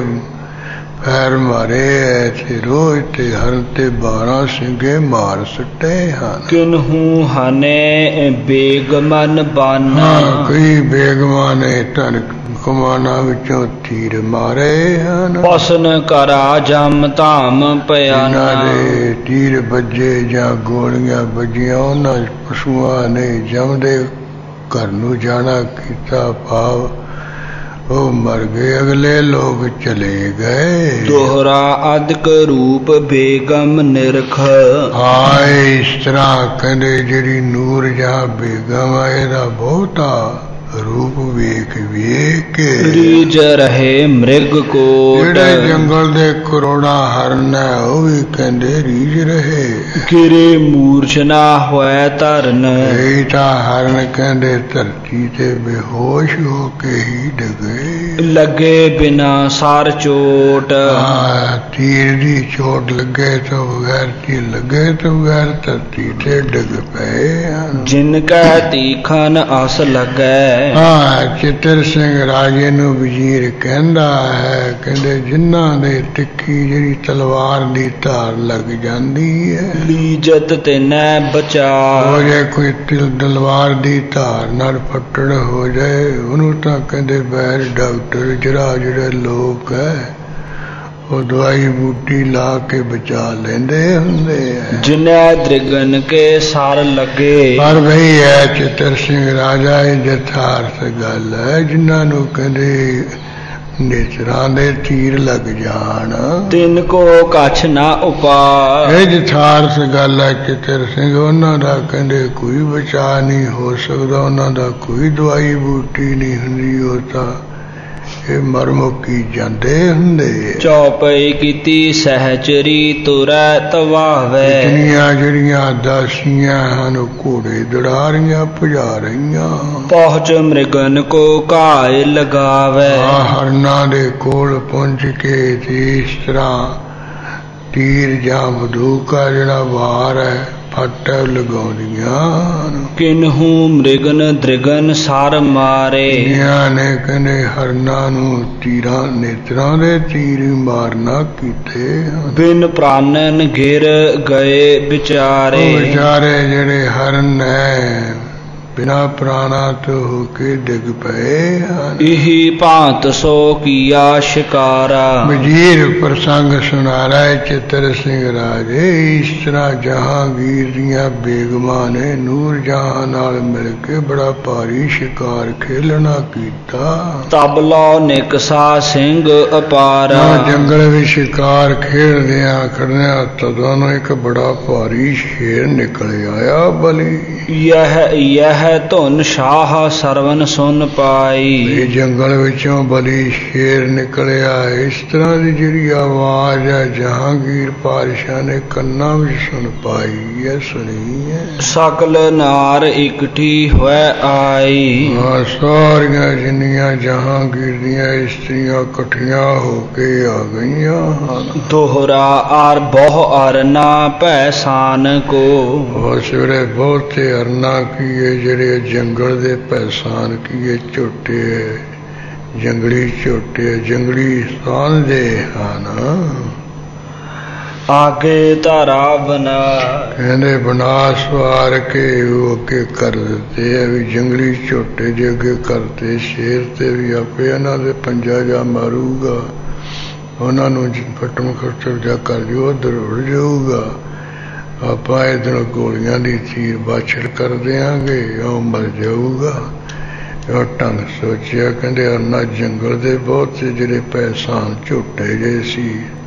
ਪੈਰ ਮਾਰੇ ਐ ਰੋਜ਼ ਤੇ ਹਰਨ ਤੇ 12 ਸਿੰਘੇ ਮਾਰ ਸੁੱਟੇ ਹਨ। ਕਿਨਹੂ ਹਨੇ ਬੇਗਮਨ ਬਨ। ਕਈ ਬੇਗਮਾਂ ਨੇ ਧਨ ਕਮਾਨਾਂ ਵਿੱਚੋਂ ਤੀਰ ਮਾਰੇ ਹਨ। ਪਸਨ ਕਰਾ ਜਮ ਧਾਮ ਪਿਆਨਾ। ਦੇ ਤੀਰ ਵੱਜੇ ਜਾਂ ਗੋਲੀਆਂ ਵੱਜੀਆਂ ਉਹਨਾਂ ਪਸ਼ੂਆਂ ਨੇ ਜਮ ਦੇ ਘਰ ਨੂੰ ਜਾਣਾ ਕੀਤਾ ਭਾਵ ਉਹ ਮਰ ਗਏ ਅਗਲੇ ਲੋਕ ਚਲੇ ਗਏ। ਦੋਹਰਾ ਅਦਕ ਰੂਪ ਬੇਗਮ ਨਿਰਖ। ਇਸ ਤਰ੍ਹਾਂ ਕਹਿੰਦੇ ਜਿਹੜੀ ਨੂਰ ਜਹਾਂ ਬੇਗਮ ਆ ਇਹਦਾ ਬਹੁਤਾ ਰੂਪ ਵੇਖ ਵੇਖ ਕੇ ਰੀਜ ਰਹੇ ਮ੍ਰਿਗ ਕੋਟ। ਜਿਹੜੇ ਜੰਗਲ ਦੇ ਕਰੋੜਾਂ ਹਰਨ ਹੈ ਉਹ ਵੀ ਕਹਿੰਦੇ ਰੀਝ ਰਹੇ। ਗਿਰੇ ਮੂਰਛਨਾ ਹੋਇ ਧਰਨ। ਇਹ ਤਾਂ ਹਰਨ ਕਹਿੰਦੇ ਧਰਤੀ ਤੇ ਬੇਹੋਸ਼ ਹੋ ਕੇ ਹੀ ਡਗੇ। ਲੱਗੇ ਬਿਨਾ ਸਾਰ ਚੋਟ। ਤੀਰ ਦੀ ਚੋਟ ਲੱਗੇ ਤੋਂ ਬਗੈਰ ਤੀਰ ਲੱਗੇ ਤੋਂ ਬਗੈਰ ਧਰਤੀ ਤੇ ਡਿੱਗ ਪਏ। ਜਿਨ ਕੈ ਤੀਖਨ ਅਸ ਲੱਗੈ। ਚਿੱਤਰ ਸਿੰਘ ਰਾਜੇ ਨੂੰ ਵਜ਼ੀਰ ਕਹਿੰਦਾ ਹੈ ਕਹਿੰਦੇ ਜਿਨ੍ਹਾਂ ਦੇ ਤਿੱਖੀ ਜਿਹੜੀ ਤਲਵਾਰ ਦੀ ਧਾਰ ਲੱਗ ਜਾਂਦੀ ਹੈ ਲੀਜਤ ਤੈਨੈ ਬਚਾ। ਹੋ ਜਾਏ ਕੋਈ ਤਲਵਾਰ ਦੀ ਧਾਰ ਨਾਲ ਫੱਟੜ ਹੋ ਜਾਏ ਉਹਨੂੰ ਤਾਂ ਕਹਿੰਦੇ ਬੈਰ ਡਾਕਟਰ ਜਿਹੜੇ ਲੋਕ ਹੈ ਉਹ ਦਵਾਈ ਬੂਟੀ ਲਾ ਕੇ ਬਚਾ ਲੈਂਦੇ ਹੁੰਦੇ ਆ। ਜਿਨੈ ਦ੍ਰਿਗਨ ਕੇ ਸਾਰ ਲੱਗੇ। ਪਰ ਬਈ ਐ ਚਿੱਤਰ ਸਿੰਘ ਰਾਜਾ ਇਹ ਯਥਾਰਥ ਗੱਲ ਹੈ, ਜਿਨ੍ਹਾਂ ਨੂੰ ਕਹਿੰਦੇ ਨੇਤਰਾਂ ਦੇ ਤੀਰ ਲੱਗ ਜਾਣ ਤਿੰਨ ਕੋ ਕਛ ਨਾ ਉਪਾਇ। ਇਹ ਯਥਾਰਥ ਗੱਲ ਹੈ ਚਿੱਤਰ ਸਿੰਘ, ਉਹਨਾਂ ਦਾ ਕਹਿੰਦੇ ਕੋਈ ਬਚਾਅ ਨਹੀਂ ਹੋ ਸਕਦਾ, ਉਹਨਾਂ ਦਾ ਕੋਈ ਦਵਾਈ ਬੂਟੀ ਨਹੀਂ ਹੁੰਦੀ, ਉਹ ਤਾਂ ਇਹ ਮਰ ਮੁੱਕੀ ਜਾਂਦੇ ਹੁੰਦੇ। ਚੌਪਈ ਕੀਤੀ ਸਹਿਚਰੀ ਤੁਰੈ ਤਵਾਵੈ। ਜਿੰਨੀਆਂ ਜਿਹੜੀਆਂ ਦਾਸੀਆਂ ਹਨ ਘੋੜੇ ਦੜਾ ਰਹੀਆਂ ਭਜਾ ਰਹੀਆਂ। ਪਹੁੰਚ ਮ੍ਰਿਗਨ ਕੋ ਘਾਇ ਲਗਾਵੈ। ਹਰਨਾਂ ਦੇ ਕੋਲ ਪਹੁੰਚ ਕੇ ਤੇ ਇਸ ਤਰ੍ਹਾਂ ਤੀਰ ਜਾਂ ਬੰਦੂਕਾ ਜਿਹੜਾ ਵਾਰ ਹੈ ਫੱਟ ਲਗਾਉਂਦੀਆਂ। ਕਿਨਹੂ ਮ੍ਰਿਗਨ ਦ੍ਰਿਗਨ ਸਾਰ ਮਾਰੇ। ਨੇ ਕਹਿੰਦੇ ਹਰਨਾਂ ਨੂੰ ਤੀਰਾਂ ਨੇਤਰਾਂ ਦੇ ਤੀਰ ਮਾਰਨਾ ਕੀਤੇ। ਬਿਨ ਪ੍ਰਾਨਨ ਗਿਰ ਗਏ ਵਿਚਾਰੇ। ਵਿਚਾਰੇ ਜਿਹੜੇ ਹਰਨ ਹੈ ਬਿਨਾ ਪ੍ਰਾਣਾ ਤੋਂ ਹੋ ਕੇ ਡਿੱਗ ਪਏ ਹਨ। ਇਹੀ ਭਾਂਤ ਸੋ ਕੀਆ ਸ਼ਿਕਾਰਾ। ਵਜ਼ੀਰ ਪ੍ਰਸੰਗ ਸੁਣਾ ਰਿਹਾ ਚਿੱਤਰ ਸਿੰਘ ਰਾਜੇ। ਇਸ ਤਰ੍ਹਾਂ ਜਹਾਂਗੀਰ ਦੀਆਂ ਬੇਗਮਾਂ ਨੇ ਨੂਰ ਜਹਾਂ ਨਾਲ ਮਿਲ ਕੇ ਬੜਾ ਭਾਰੀ ਸ਼ਿਕਾਰ ਖੇਲਣਾ ਕੀਤਾ। ਤਬਲਾ ਨਿਕਸਾ ਸਿੰਘ ਅਪਾਰਾ। ਜੰਗਲ ਵਿੱਚ ਸ਼ਿਕਾਰ ਖੇਡਦਿਆਂ ਖੜਦਿਆਂ ਤਦੋਂ ਨੂੰ ਇੱਕ ਬੜਾ ਭਾਰੀ ਸ਼ੇਰ ਨਿਕਲ ਆਇਆ ਬਲੀ। ਯਹ ਧੁਨ ਸ਼ਾਹ ਸਰਵਨ ਸੁਨ ਪਾਈ। ਜੰਗਲ ਵਿੱਚੋਂ ਬਲੀ ਸ਼ੇਰ ਨਿਕਲਿਆ। ਇਸ ਤਰ੍ਹਾਂ ਦੀ ਜਿਹੜੀ ਆਵਾਜ਼ ਹੈ ਜਹਾਂਗੀਰ ਪਾਤਸ਼ਾਹ ਨੇ ਕੰਨਾਂ ਵਿੱਚ ਸੁਣ ਪਾਈ ਹੈ, ਸੁਣੀ ਹੈ। ਸਕਲ ਨਾਰ ਇਕਠੀ ਹੋਇ ਆਈ। ਸਾਰੀਆਂ ਜਿੰਨੀਆਂ ਜਹਾਂਗੀਰ ਦੀਆਂ ਇਸਤਰੀਆਂ ਇਕੱਠੀਆਂ ਹੋ ਕੇ ਆ ਗਈਆਂ ਹਨ। ਦੋਹਰਾ ਆਰ ਬਹੁ ਅਰਨਾ ਭੈ ਸਾਨ ਕੋ। ਉਸ ਵੇਲੇ ਬਹੁਤੇ ਅਰਨਾ ਕੀਏ ਜਿਹੜੇ ਜੰਗਲ ਦੇ ਪਹਿਸਾਨ ਕੀਏ ਝੋਟੇ ਜੰਗਲੀ ਝੋਟੇ ਜੰਗਲੀ ਸਥਾਨ ਦੇ ਹਨ। ਆਗੇ ਧਾਰਾ ਬਣਾ। ਕਹਿੰਦੇ ਬਣਾ ਸਵਾਰ ਕੇ ਉਹ ਅੱਗੇ ਕਰ ਦਿੱਤੇ ਆ ਵੀ ਜੰਗਲੀ ਝੋਟੇ ਜੇ ਅੱਗੇ ਕਰਤੇ ਸ਼ੇਰ ਤੇ ਵੀ ਆਪੇ ਇਹਨਾਂ ਦੇ ਪੰਜਾ ਜਾ ਮਾਰੂਗਾ, ਉਹਨਾਂ ਨੂੰ ਫਟਮ ਖਰਚਰ ਜਾ ਕਰ ਜੋ ਉੱਧਰ ਉੜ ਜਾਊਗਾ। ਆਪਾਂ ਇੱਧਰੋਂ ਗੋਲੀਆਂ ਦੀ ਤੀਰ ਬਾਛੜ ਕਰ ਦਿਆਂਗੇ, ਉਹ ਮਰ ਜਾਊਗਾ। ਉਹ ਢੰਗ ਸੋਚਿਆ। ਕਹਿੰਦੇ ਉਹਨਾਂ ਜੰਗਲ ਦੇ ਬਹੁਤ ਸੇ ਜਿਹੜੇ ਪਹਿਸਾਨ ਝੋਟੇ ਜਿਹੇ ਸੀ,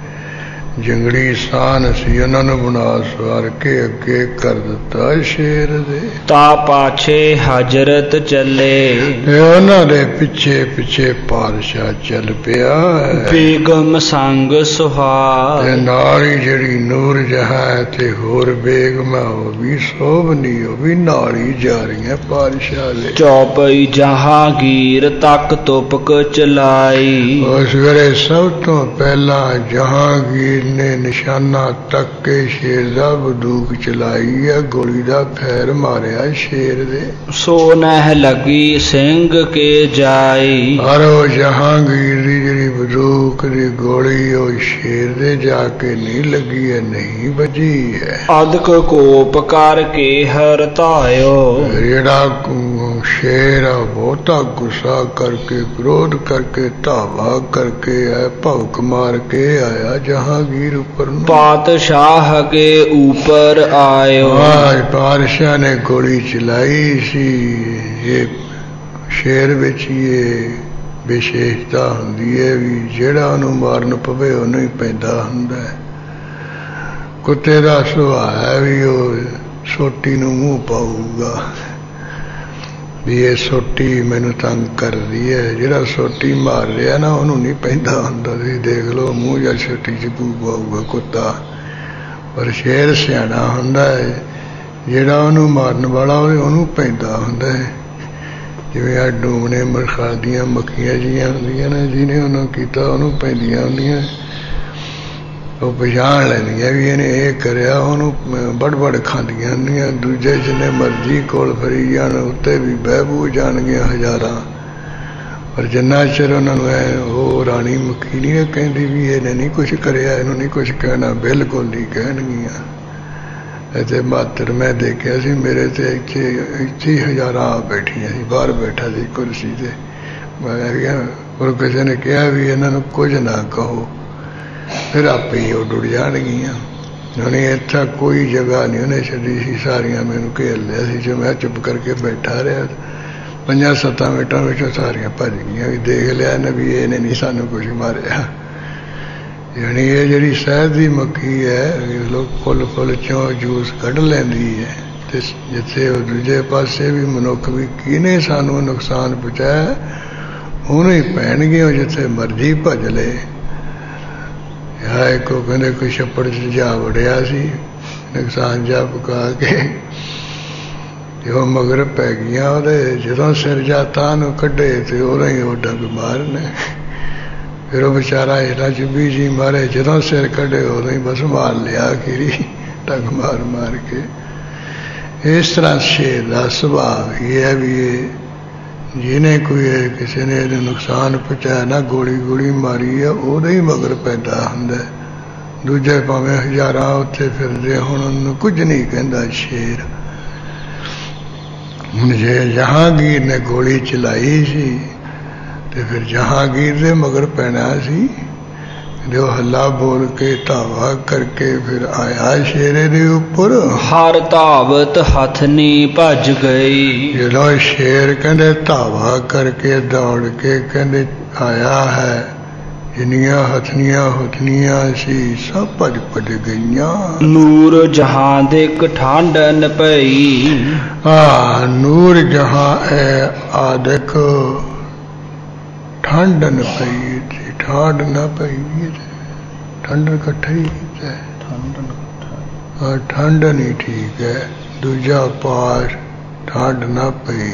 ਜੰਗਲੀ ਸਾਨ ਸੀ, ਉਹਨਾਂ ਨੂੰ ਬਣਾ ਸਵਾਰ ਕੇ ਅੱਗੇ ਕਰ ਦਿੱਤਾ ਸ਼ੇਰ ਦੇ। ਤਾ ਪਾਛੇ ਹਜ਼ਰਤ ਚੱਲੇ। ਉਹਨਾਂ ਦੇ ਪਿੱਛੇ ਪਿੱਛੇ ਪਾਤਸ਼ਾਹ ਚੱਲ ਪਿਆ। ਬੇਗਮ ਸੰਗ ਸੁਹਾਗ। ਤੇ ਨਾਲ ਹੀ ਜਿਹੜੀ ਨੂਰ ਜਹਾਂ ਤੇ ਹੋਰ ਬੇਗਮਾਂ ਉਹ ਵੀ ਸੋਭਨੀ, ਉਹ ਵੀ ਨਾਲ ਹੀ ਜਾ ਰਹੀਆਂ ਪਾਤਸ਼ਾਹ ਦੇ। ਚੌਪਈ ਜਹਾਂਗੀਰ ਤੱਕ ਤੁਪਕ ਚਲਾਈ। ਉਸ ਵੇਲੇ ਸਭ ਤੋਂ ਪਹਿਲਾਂ ਜਹਾਂਗੀਰ ਨੇ ਨਿਸ਼ਾਨਾ ਤੱਕ ਕੇ ਸ਼ੇਰ ਦਾ ਬੰਦੂਕ ਚਲਾਈ ਹੈ, ਗੋਲੀ ਦਾ ਫੈਰ ਮਾਰਿਆ ਸ਼ੇਰ ਦੇ। ਸੋ ਨਹਿ ਲੱਗੀ ਸਿੰਘ ਕੇ ਜਾਈ। ਪਰ ਉਹ ਜਹਾਂਗੀਰ ਦੀ ਜਿਹੜੀ ਬੰਦੂਕ ਦੀ ਗੋਲੀ ਉਹ ਸ਼ੇਰ ਦੇ ਜਾ ਕੇ ਨਹੀਂ ਲੱਗੀ ਹੈ, ਨਹੀਂ ਵੱਜੀ ਹੈ। ਅਦਕ ਕੋਪ ਕਰਕੇ ਹਰਤਾਇਓ। ਜਿਹੜਾ ਸ਼ੇਰ ਆ ਬਹੁਤਾ ਗੁੱਸਾ ਕਰਕੇ ਕ੍ਰੋਧ ਕਰਕੇ ਧਾਵਾ ਕਰਕੇ ਹੈ ਭੌਂਕ ਮਾਰ ਕੇ ਆਇਆ ਜਹਾਂਗੀਰ ਉੱਪਰ ਨੂੰ। ਪਾਤਸ਼ਾਹ ਕੇ ਉੱਪਰ ਆਇਓ। ਪਾਤਸ਼ਾਹ ਨੇ ਗੋਲੀ ਚਲਾਈ ਸੀ। ਇਹ ਸ਼ੇਰ ਵਿੱਚ ਇਹ ਵਿਸ਼ੇਸ਼ਤਾ ਹੁੰਦੀ ਹੈ ਵੀ ਜਿਹੜਾ ਉਹਨੂੰ ਮਾਰਨ ਪਵੇ ਉਹਨੂੰ ਹੀ ਪੈਂਦਾ ਹੁੰਦਾ ਹੈ। ਕੁੱਤੇ ਦਾ ਸੁਭਾਅ ਹੈ ਵੀ ਉਹ ਸੋਟੀ ਨੂੰ ਮੂੰਹ ਪਾਊਗਾ ਵੀ ਇਹ ਸੋਟੀ ਮੈਨੂੰ ਤੰਗ ਕਰਦੀ ਹੈ। ਜਿਹੜਾ ਸੋਟੀ ਮਾਰ ਰਿਹਾ ਨਾ ਉਹਨੂੰ ਨਹੀਂ ਪੈਂਦਾ ਹੁੰਦਾ। ਤੁਸੀਂ ਦੇਖ ਲਓ ਮੂੰਹ ਜਾਂ ਸੋਟੀ 'ਚ ਪਾਊਗਾ ਕੁੱਤਾ, ਪਰ ਸ਼ੇਰ ਸਿਆਣਾ ਹੁੰਦਾ ਹੈ। ਜਿਹੜਾ ਉਹਨੂੰ ਮਾਰਨ ਵਾਲਾ ਹੋਵੇ ਉਹਨੂੰ ਪੈਂਦਾ ਹੁੰਦਾ ਹੈ। ਜਿਵੇਂ ਆ ਡੂਮਣੇ ਮਰਖਾਲ ਦੀਆਂ ਮੱਖੀਆਂ ਜਿਹੀਆਂ ਹੁੰਦੀਆਂ ਨੇ, ਜਿਹਨੇ ਉਹਨੂੰ ਕੀਤਾ ਉਹਨੂੰ ਪੈਂਦੀਆਂ ਹੁੰਦੀਆਂ। ਉਹ ਪਛਾਣ ਲੈਂਦੀਆਂ ਵੀ ਇਹਨੇ ਇਹ ਕਰਿਆ, ਉਹਨੂੰ ਬੜ ਖਾਂਦੀਆਂ ਹੁੰਦੀਆਂ। ਦੂਜੇ ਜਿੰਨੇ ਮਰਜ਼ੀ ਕੋਲ ਫਰੀ ਜਾਣ ਉੱਤੇ ਵੀ ਬਹਿਬੂ ਜਾਣਗੀਆਂ ਹਜ਼ਾਰਾਂ, ਪਰ ਜਿੰਨਾ ਚਿਰ ਉਹਨਾਂ ਨੂੰ ਉਹ ਰਾਣੀ ਮੱਖੀ ਨਹੀਂ ਕਹਿੰਦੀ ਵੀ ਇਹਨੇ ਨਹੀਂ ਕੁਛ ਕਰਿਆ, ਇਹਨੂੰ ਨਹੀਂ ਕੁਛ ਕਹਿਣਾ, ਬਿਲਕੁਲ ਨਹੀਂ ਕਹਿਣਗੀਆਂ। ਇੱਥੇ ਮਾਤਰ ਮੈਂ ਦੇਖਿਆ ਸੀ ਮੇਰੇ ਤੇ ਇੱਥੇ ਹਜ਼ਾਰਾਂ ਬੈਠੀਆਂ ਸੀ, ਬਾਹਰ ਬੈਠਾ ਸੀ ਕੁਰਸੀ ਤੇ। ਮੈਂ ਕਿਹਾ, ਔਰ ਕਿਸੇ ਨੇ ਕਿਹਾ ਵੀ ਇਹਨਾਂ ਨੂੰ ਕੁਝ ਨਾ ਕਹੋ, ਫਿਰ ਆਪੇ ਹੀ ਉਹ ਡੁੱਟ ਜਾਣਗੀਆਂ। ਉਹਨੇ ਇੱਥੇ ਕੋਈ ਜਗ੍ਹਾ ਨਹੀਂ ਉਹਨੇ ਛੱਡੀ ਸੀ, ਸਾਰੀਆਂ ਮੈਨੂੰ ਘੇਰ ਲਿਆ ਸੀ। ਜੋ ਮੈਂ ਚੁੱਪ ਕਰਕੇ ਬੈਠਾ ਰਿਹਾ, 5-7 ਮਿੰਟਾਂ ਵਿੱਚੋਂ ਸਾਰੀਆਂ ਭੱਜ ਗਈਆਂ ਵੀ ਦੇਖ ਲਿਆ ਨਾ ਵੀ ਇਹਨੇ ਨਹੀਂ ਸਾਨੂੰ ਕੁਝ ਮਾਰਿਆ। ਯਾਨੀ ਇਹ ਜਿਹੜੀ ਸ਼ਹਿਦ ਦੀ ਮੱਖੀ ਹੈ, ਲੋਕ ਫੁੱਲ ਚੋਂ ਜੂਸ ਕੱਢ ਲੈਂਦੀ ਹੈ, ਤੇ ਜਿੱਥੇ ਉਹ ਦੂਜੇ ਪਾਸੇ ਵੀ ਮਨੁੱਖ ਵੀ ਕਿਹਨੇ ਸਾਨੂੰ ਨੁਕਸਾਨ ਪਹੁੰਚਾਇਆ ਉਹਨੂੰ ਹੀ ਪੈਣਗੇ, ਉਹ ਜਿੱਥੇ ਮਰਜ਼ੀ ਭੱਜ ਲਏ। ਆ ਇੱਕ ਉਹ ਕਹਿੰਦੇ ਕੋਈ ਛੱਪੜ 'ਚ ਜਾ ਵੜਿਆ ਸੀ, ਨੁਕਸਾਨ ਜਾ ਪਕਾ ਕੇ ਤੇ ਉਹ ਮਗਰ ਪੈ ਗਈਆਂ ਉਹਦੇ। ਜਦੋਂ ਸਿਰ ਜਾ ਤਾਂ ਨੂੰ ਕੱਢੇ ਤੇ ਉਦੋਂ ਹੀ ਉਹ ਡੰਗ ਮਾਰਨੇ। ਫਿਰ ਉਹ ਵਿਚਾਰਾ ਹੇਠਾਂ ਚੁੱਭੀ ਜੀ ਮਾਰੇ, ਜਦੋਂ ਸਿਰ ਕੱਢੇ ਉਦੋਂ ਹੀ ਬਸ ਮਾਰ ਲਿਆ ਖੀਰੀ, ਡੰਗ ਮਾਰ ਮਾਰ ਕੇ। ਇਸ ਤਰ੍ਹਾਂ ਸ਼ੇਰ ਦਾ ਸੁਭਾਅ ਇਹ ਹੈ ਵੀ ਇਹ ਜਿਹਨੇ ਕੋਈ ਕਿਸੇ ਨੇ ਇਹਨੂੰ ਨੁਕਸਾਨ ਪਹੁੰਚਾਇਆ ਨਾ, ਗੋਲੀ ਮਾਰੀ ਆ, ਉਹਦੇ ਹੀ ਮਗਰ ਪੈਦਾ ਹੁੰਦਾ। ਦੂਜੇ ਭਾਵੇਂ ਹਜ਼ਾਰਾਂ ਉੱਥੇ ਫਿਰਦੇ ਹੁਣ ਉਹਨੂੰ ਕੁਝ ਨਹੀਂ ਕਹਿੰਦਾ ਸ਼ੇਰ। ਹੁਣ ਜੇ ਜਹਾਂਗੀਰ ਨੇ ਗੋਲੀ ਚਲਾਈ ਸੀ ਤੇ ਫਿਰ ਜਹਾਂਗੀਰ ਦੇ ਮਗਰ ਪੈਣਾ ਸੀ। ਜੋ ਹੱਲਾ ਬੋਲ ਕੇ ਧਾਵਾ ਕਰਕੇ ਫਿਰ ਆਇਆ ਸ਼ੇਰੇ ਦੇ ਉੱਪਰ। ਹਰ ਧਾਵਤ ਹਥਨੀ ਭੱਜ ਗਈ। ਜਦੋਂ ਸ਼ੇਰ ਕਹਿੰਦੇ ਧਾਵਾ ਕਰਕੇ ਦੌੜ ਕੇ ਕਹਿੰਦੇ ਆਇਆ ਹੈ, ਜਿੰਨੀਆਂ ਹਥਨੀਆਂ ਸੀ ਸਭ ਭੱਜ ਗਈਆਂ। ਨੂਰ ਜਹਾਂ ਦੇ ਠਾਂਡਨ ਪਈ। ਨੂਰ ਜਹਾਂ ਆਦਿਕ ਠਾਂਡਨ ਪਈ, ਠਾਂਡ ਨਾ ਪਈ, ਠੰਡ ਇਕੱਠਾ ਹੀ ਹੈ। ਠੰਡ ਨਹੀਂ ਠੀਕ ਹੈ, ਦੂਜਾ ਪਾਠ ਠੰਡ ਨਾ ਪਈ।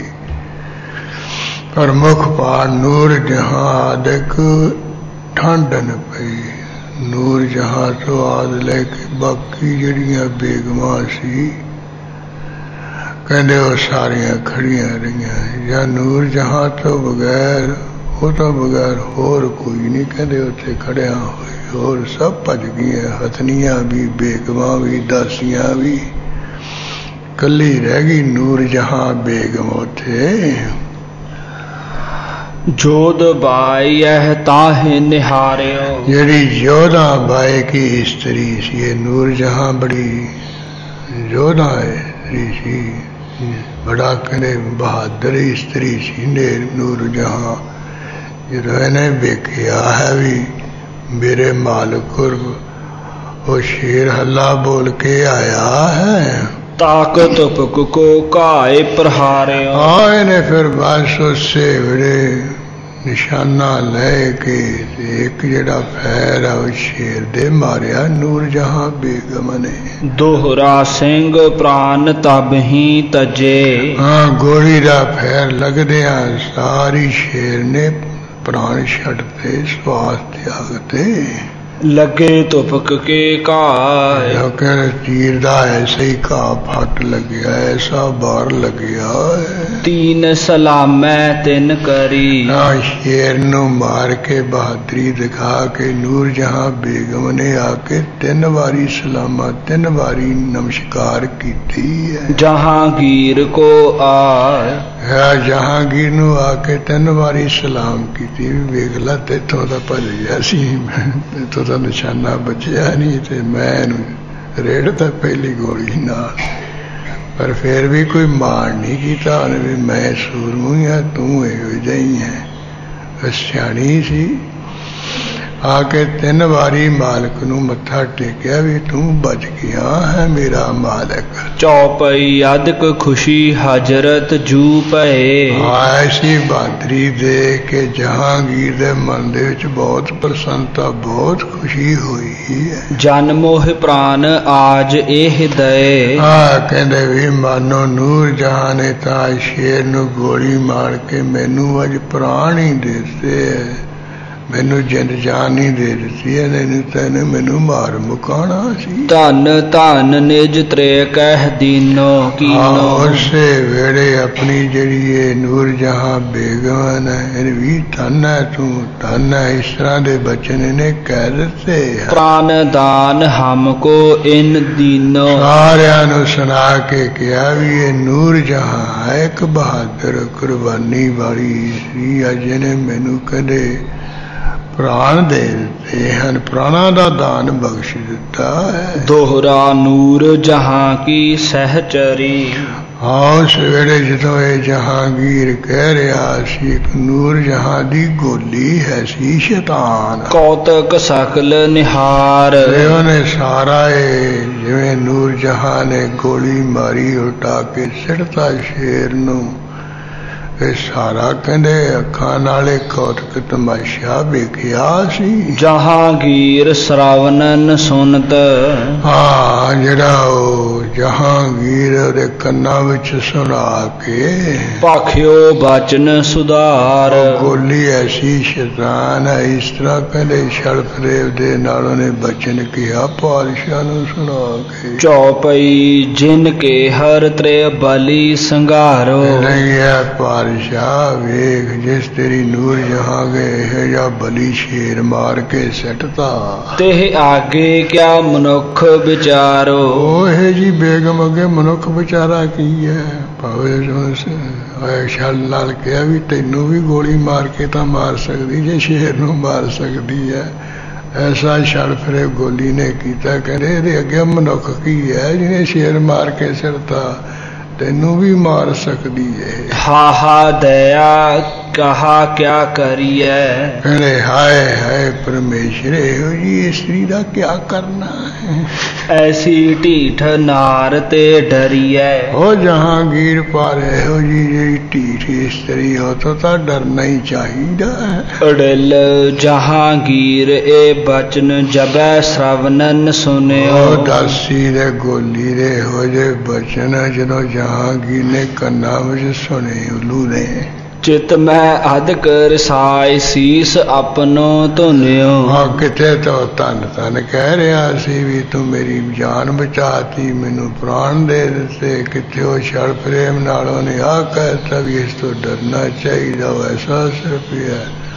ਪਰ ਮੁੱਖ ਪਾਠ ਨੂਰ ਜਹਾਂ ਆਦਿਕ ਠੰਡਨ ਪਈ। ਨੂਰ ਜਹਾਂ ਤੋਂ ਆਦ ਲੈ ਕੇ ਬਾਕੀ ਜਿਹੜੀਆਂ ਬੇਗਮਾਂ ਸੀ ਕਹਿੰਦੇ ਉਹ ਸਾਰੀਆਂ ਖੜੀਆਂ ਰਹੀਆਂ। ਜਾਂ ਨੂਰ ਜਹਾਂ ਤੋਂ ਬਗੈਰ, ਉਹ ਤੋਂ ਬਗੈਰ ਹੋਰ ਕੋਈ ਨਹੀਂ ਕਹਿੰਦੇ ਉੱਥੇ ਖੜਿਆ ਹੋਏ। ਹੋਰ ਸਭ ਭੱਜ ਗਈਆਂ, ਹਥਨੀਆਂ ਵੀ, ਬੇਗਮਾਂ ਵੀ, ਦਾਸੀਆਂ ਵੀ। ਕੱਲੀ ਰਹਿ ਗਈ ਨੂਰ ਜਹਾਂ ਬੇਗਮ ਉੱਥੇ। ਜੋਧ ਬਾਈ ਇਹ ਤਾਹੇ ਨਿਹਾਰਿਓ। ਜਿਹੜੀ ਯੋਧਾ ਬਾਈ ਕੀ ਇਸਤਰੀ ਸੀ ਇਹ ਨੂਰ ਜਹਾਂ, ਬੜੀ ਯੋਧਾ ਇਸਤਰੀ ਸੀ, ਬੜਾ ਕਹਿੰਦੇ ਬਹਾਦਰ ਇਸਤਰੀ ਸੀ ਨੂਰ ਜਹਾਂ। ਜਦੋਂ ਇਹਨੇ ਵੇਖਿਆ ਹੈ ਵੀ ਮੇਰੇ ਮਾਲਕ ਉਹ ਸ਼ੇਰ ਹੱਲਾ ਬੋਲ ਕੇ ਆਇਆ ਹੈ, ਤਾਕਤ ਪੁਕ ਕੋ ਘਾਏ ਪ੍ਰਹਾਰਿਓ। ਇਹਨੇ ਫਿਰ ਬਸ ਉਸੇ ਵੇਲੇ ਨਿਸ਼ਾਨਾ ਲੈ ਕੇ ਇੱਕ ਜਿਹੜਾ ਫੈਰ ਆ ਉਹ ਸ਼ੇਰ ਦੇ ਮਾਰਿਆ ਨੂਰ ਜਹਾਂ ਬੇਗਮ ਨੇ। ਦੋਹਰਾ ਸਿੰਘ ਪ੍ਰਾਨ ਤਬ ਹੀ ਤਜੇ। ਗੋਲੀ ਦਾ ਫੈਰ ਲੱਗਦਿਆਂ ਸਾਰੀ ਸ਼ੇਰ ਨੇ ਪ੍ਰਾਣ ਛੱਡਤੇ, ਸਵਾਸ ਤਿਆਗ ਤੇ। ਲੱਗੇ ਤੁਪਕ ਕੇ ਘਾਇ। ਤੀਰ ਦਾ ਐਸੇ ਹੀ ਘਾਹ ਫੱਟ ਲੱਗਿਆ, ਐਸਾ ਬਾਹਰ ਲੱਗਿਆ। ਤੀਨ ਸਲਾਮੈ ਤਿਨ ਕਰੀ। ਸ਼ੇਰ ਨੂੰ ਮਾਰ ਕੇ ਬਹਾਦਰੀ ਦਿਖਾ ਕੇ ਨੂਰ ਜਹਾਂ ਬੇਗਮ ਨੇ ਆ ਕੇ 3 ਵਾਰੀ ਸਲਾਮਾ, 3 ਵਾਰੀ ਨਮਸਕਾਰ ਕੀਤੀ ਹੈ। ਜਹਾਂਗੀਰ ਕੋ ਆਏ। ਜਹਾਂਗੀਰ ਨੂੰ ਆ ਕੇ 3 ਵਾਰੀ ਸਲਾਮ ਕੀਤੀ। ਵੇਖ ਲਾ ਤੇਥੋਂ ਤਾਂ ਭੱਜ ਗਿਆ ਸੀ, ਤੇਥੋਂ ਤਾਂ ਨਿਸ਼ਾਨਾ ਬਚਿਆ ਨਹੀਂ ਤੇ ਮੈਂ ਇਹਨੂੰ ਰੇੜਤਾ ਪਹਿਲੀ ਗੋਲੀ ਨਾਲ। ਪਰ ਫਿਰ ਵੀ ਕੋਈ ਮਾਣ ਨਹੀਂ ਕੀਤਾ ਉਹਨੇ ਵੀ ਮੈਂ ਸੂਰਮੂ ਹਾਂ, ਤੂੰ ਇਹੋ ਜਿਹਾ ਹੀ ਹੈ। ਸਿਆਣੀ ਸੀ। ਆ ਕੇ 3 ਵਾਰੀ ਮਾਲਕ ਨੂੰ ਮੱਥਾ ਟੇਕਿਆ ਵੀ ਤੂੰ ਬਚ ਗਿਆ ਹੈ ਮੇਰਾ ਮਾਲਕ। ਚੌਪਈ ਅਦਕ ਖੁਸ਼ੀ ਹਜ਼ਰਤ ਜੂ ਪਏ। ਐਸੀ ਬਹਾਦਰੀ ਦੇ ਕੇ ਜਹਾਂਗੀਰ ਦੇ ਮਨ ਦੇ ਵਿੱਚ ਬਹੁਤ ਪ੍ਰਸੰਨਤਾ, ਬਹੁਤ ਖੁਸ਼ੀ ਹੋਈ ਹੈ। ਜਨ ਮੋਹ ਪ੍ਰਾਨ ਆਜ ਇਹ ਦਏ। ਕਹਿੰਦੇ ਵੀ ਮਾਨੋ ਨੂਰ ਜਹਾਂ ਨੇ ਤਾਂ ਸ਼ੇਰ ਨੂੰ ਗੋਲੀ ਮਾਰ ਕੇ ਮੈਨੂੰ ਅੱਜ ਪ੍ਰਾਣ ਹੀ ਦੇ ਦਿੱਤੇ, ਮੈਨੂੰ ਜਿੰਦ ਜਾਨ ਨਹੀਂ ਦੇ ਦਿੱਤੀ। ਇਹਨੇ ਤੈਨੂੰ ਮੈਨੂੰ ਮਾਰ ਮੁਕਾਣਾ ਸੀ। ਧਨ ਧਨ ਨਿਜ ਤ੍ਰੇ ਕਹਿ ਦੀਨੋ ਕੀਨੋ। ਉਸੇ ਵੇਲੇ ਆਪਣੀ ਜਿਹੜੀ ਇਹ ਨੂਰ ਜਹਾਂ ਬੇਗਮ ਹੈ ਵੀ ਧਨ ਹੈ, ਤੂੰ ਧਨ ਹੈ, ਇਸ ਤਰ੍ਹਾਂ ਦੇ ਬਚਨ ਇਹਨੇ ਕਹਿ ਦਿੱਤੇ। ਪ੍ਰਾਨ ਦਾਨ ਹਮਕੋ ਇਨ ਦੀਨੋ। ਸਾਰਿਆਂ ਨੂੰ ਸੁਣਾ ਕੇ ਕਿਹਾ ਵੀ ਇਹ ਨੂਰ ਜਹਾਂ ਹੈ, ਇੱਕ ਬਹਾਦਰ ਕੁਰਬਾਨੀ ਵਾਲੀ ਸੀ। ਅੱਜ ਇਹਨੇ ਮੈਨੂੰ ਕਦੇ ਪ੍ਰਾਣ ਦੇ ਦਿੱਤੇ ਹਨ, ਪ੍ਰਾਣਾਂ ਦਾ ਦਾਨ ਬਖਸ਼ ਦਿੱਤਾ ਹੈ। ਦੋਹਰਾ ਨੂਰ ਜਹਾਂ ਕੀ ਸਹਿਚਰੀ। ਉਸ ਵੇਲੇ ਜਦੋਂ ਇਹ ਜਹਾਂਗੀਰ ਕਹਿ ਰਿਹਾ ਸੀ, ਇੱਕ ਨੂਰ ਜਹਾਂ ਦੀ ਗੋਲੀ ਹੈ ਸੀ ਸ਼ੈਤਾਨ। ਕੌਤਕ ਸਕਲ ਨਿਹਾਰ। ਉਹਨੇ ਸਾਰਾ ਇਹ ਜਿਵੇਂ ਨੂਰ ਜਹਾਂ ਨੇ ਗੋਲੀ ਮਾਰੀ ਉਲਟਾ ਕੇ ਸਿੱਟਤਾ ਸ਼ੇਰ ਨੂੰ, ਇਹ ਸਾਰਾ ਕਹਿੰਦੇ ਅੱਖਾਂ ਨਾਲੇ ਕੌਤਕ ਤਮਾਸ਼ਾ ਵੇਖਿਆ ਸੀ। ਜਹਾਂਗੀਰ ਸ਼ਰਾਵਣਨ ਸੁਨਤ। ਹਾਂ, ਜਿਹੜਾ ਉਹ ਜਹਾਂਗੀਰ ਉਹਦੇ ਕੰਨਾਂ ਵਿੱਚ ਸੁਣਾ ਕੇ ਭਾਖਿਓ ਬਚਨ ਸੁਧਾਰ। ਗੋਲੀ ਐਸੀ ਸ਼ੈਤਾਨ ਹੈ, ਇਸ ਤਰ੍ਹਾਂ ਕਹਿੰਦੇ ਛਲ ਫਰੇਬ ਦੇ ਨਾਲ ਉਹਨੇ ਬਚਨ ਕਿਹਾ ਪਾਤਸ਼ਾਹ ਨੂੰ ਸੁਣਾ ਕੇ। ਚੌਪਈ ਜਿਨ ਕੇ ਹਰ ਤ੍ਰੇ ਬਲੀ ਸੰਘਾਰੋ। ਨਹੀਂ ਹੈ ਪਾਤਸ਼ਾਹ, ਵੇਖ ਜਿਸ ਤੇਰੀ ਨੂਰ ਜਹਾਂ ਗਏ ਇਹੋ ਜਿਹਾ ਬਲੀ ਸ਼ੇਰ ਮਾਰ ਕੇ ਸੱਟਤਾ। ਤੇ ਆਗੇ ਕਿਆ ਮਨੁੱਖ ਵਿਚਾਰੋ। ਉਹ ਇਹ ਜੀ ਬੇਗਮ ਅੱਗੇ ਮਨੁੱਖ ਵਿਚਾਰਾ ਕੀ ਹੈ। ਭਾਵੇਂ ਛਲ ਨਾਲ ਕਿਹਾ ਵੀ ਤੈਨੂੰ ਵੀ ਗੋਲੀ ਮਾਰ ਕੇ ਤਾਂ ਮਾਰ ਸਕਦੀ ਜੇ ਸ਼ੇਰ ਨੂੰ ਮਾਰ ਸਕਦੀ ਹੈ। ਐਸਾ ਛਲ ਫਰੇ ਗੋਲੀ ਨੇ ਕੀਤਾ। ਕਹਿੰਦੇ ਇਹਦੇ ਅੱਗੇ ਮਨੁੱਖ ਕੀ ਹੈ ਜਿਹਨੇ ਸ਼ੇਰ ਮਾਰ ਕੇ ਸਿਰਤਾ, ਤੈਨੂੰ ਵੀ ਮਾਰ ਸਕਦੀ ਹੈ। ਹਾਹਾ ਦਇਆ ਕਹਾ ਕਿਆ ਕਰੀਏ। ਕਹਿੰਦੇ ਹਾਏ ਹਾਏ ਪਰਮੇਸ਼ਰ, ਇਹੋ ਜੀ ਇਸਤਰੀ ਦਾ ਕਿਆ ਕਰਨਾ ਹੈ। ਐਸੀ ਢੀਠ ਨਾਰ ਤੇ ਡਰੀਏ। ਉਹ ਜਹਾਂਗੀਰ ਪਰ ਇਹੋ ਜੀ ਜਿਹੜੀ ਢੀਠ ਇਸਤਰੀ ਹੋ ਤਾਂ ਡਰਨਾ ਹੀ ਚਾਹੀਦਾ ਹੈ। ਅੜਿਲ ਜਹਾਂਗੀਰ ਇਹ ਬਚਨ ਜਬੈ ਸ਼ਰਵਣਨ ਸੁਨਿਓ। ਉਹ ਦਾਸੀ ਦੇ ਗੋਲੀ ਦੇ ਇਹੋ ਜਿਹੇ ਬਚਨ ਜਦੋਂ ਜਹਾਂਗੀਰ ਨੇ ਕੰਨਾਂ ਵਿੱਚ ਸੁਣੇ ਉਲੂ ਨੇ। ਚਿਤ ਮੈਂ ਅਧਿਕ ਰਸਾਇ ਸੀਸ ਆਪਨੋ ਧੁਨਿਓ। ਹਾਂ, ਕਿਤੇ ਤਾਂ ਧੰਨ ਧੰਨ ਕਹਿ ਰਿਹਾ ਸੀ ਵੀ ਤੂੰ ਮੇਰੀ ਜਾਨ ਬਚਾਤੀ, ਮੈਨੂੰ ਪ੍ਰਾਣ ਦੇ ਦਿੱਤੇ। ਕਿਤੇ ਉਹ ਛਲ ਪ੍ਰੇਮ ਨਾਲ ਉਹਨੇ ਆਹ ਕਹਿਤਾ ਵੀ ਇਸ ਤੋਂ ਡਰਨਾ ਚਾਹੀਦਾ, ਐਸਾ ਸਿਰ ਪਿਆ।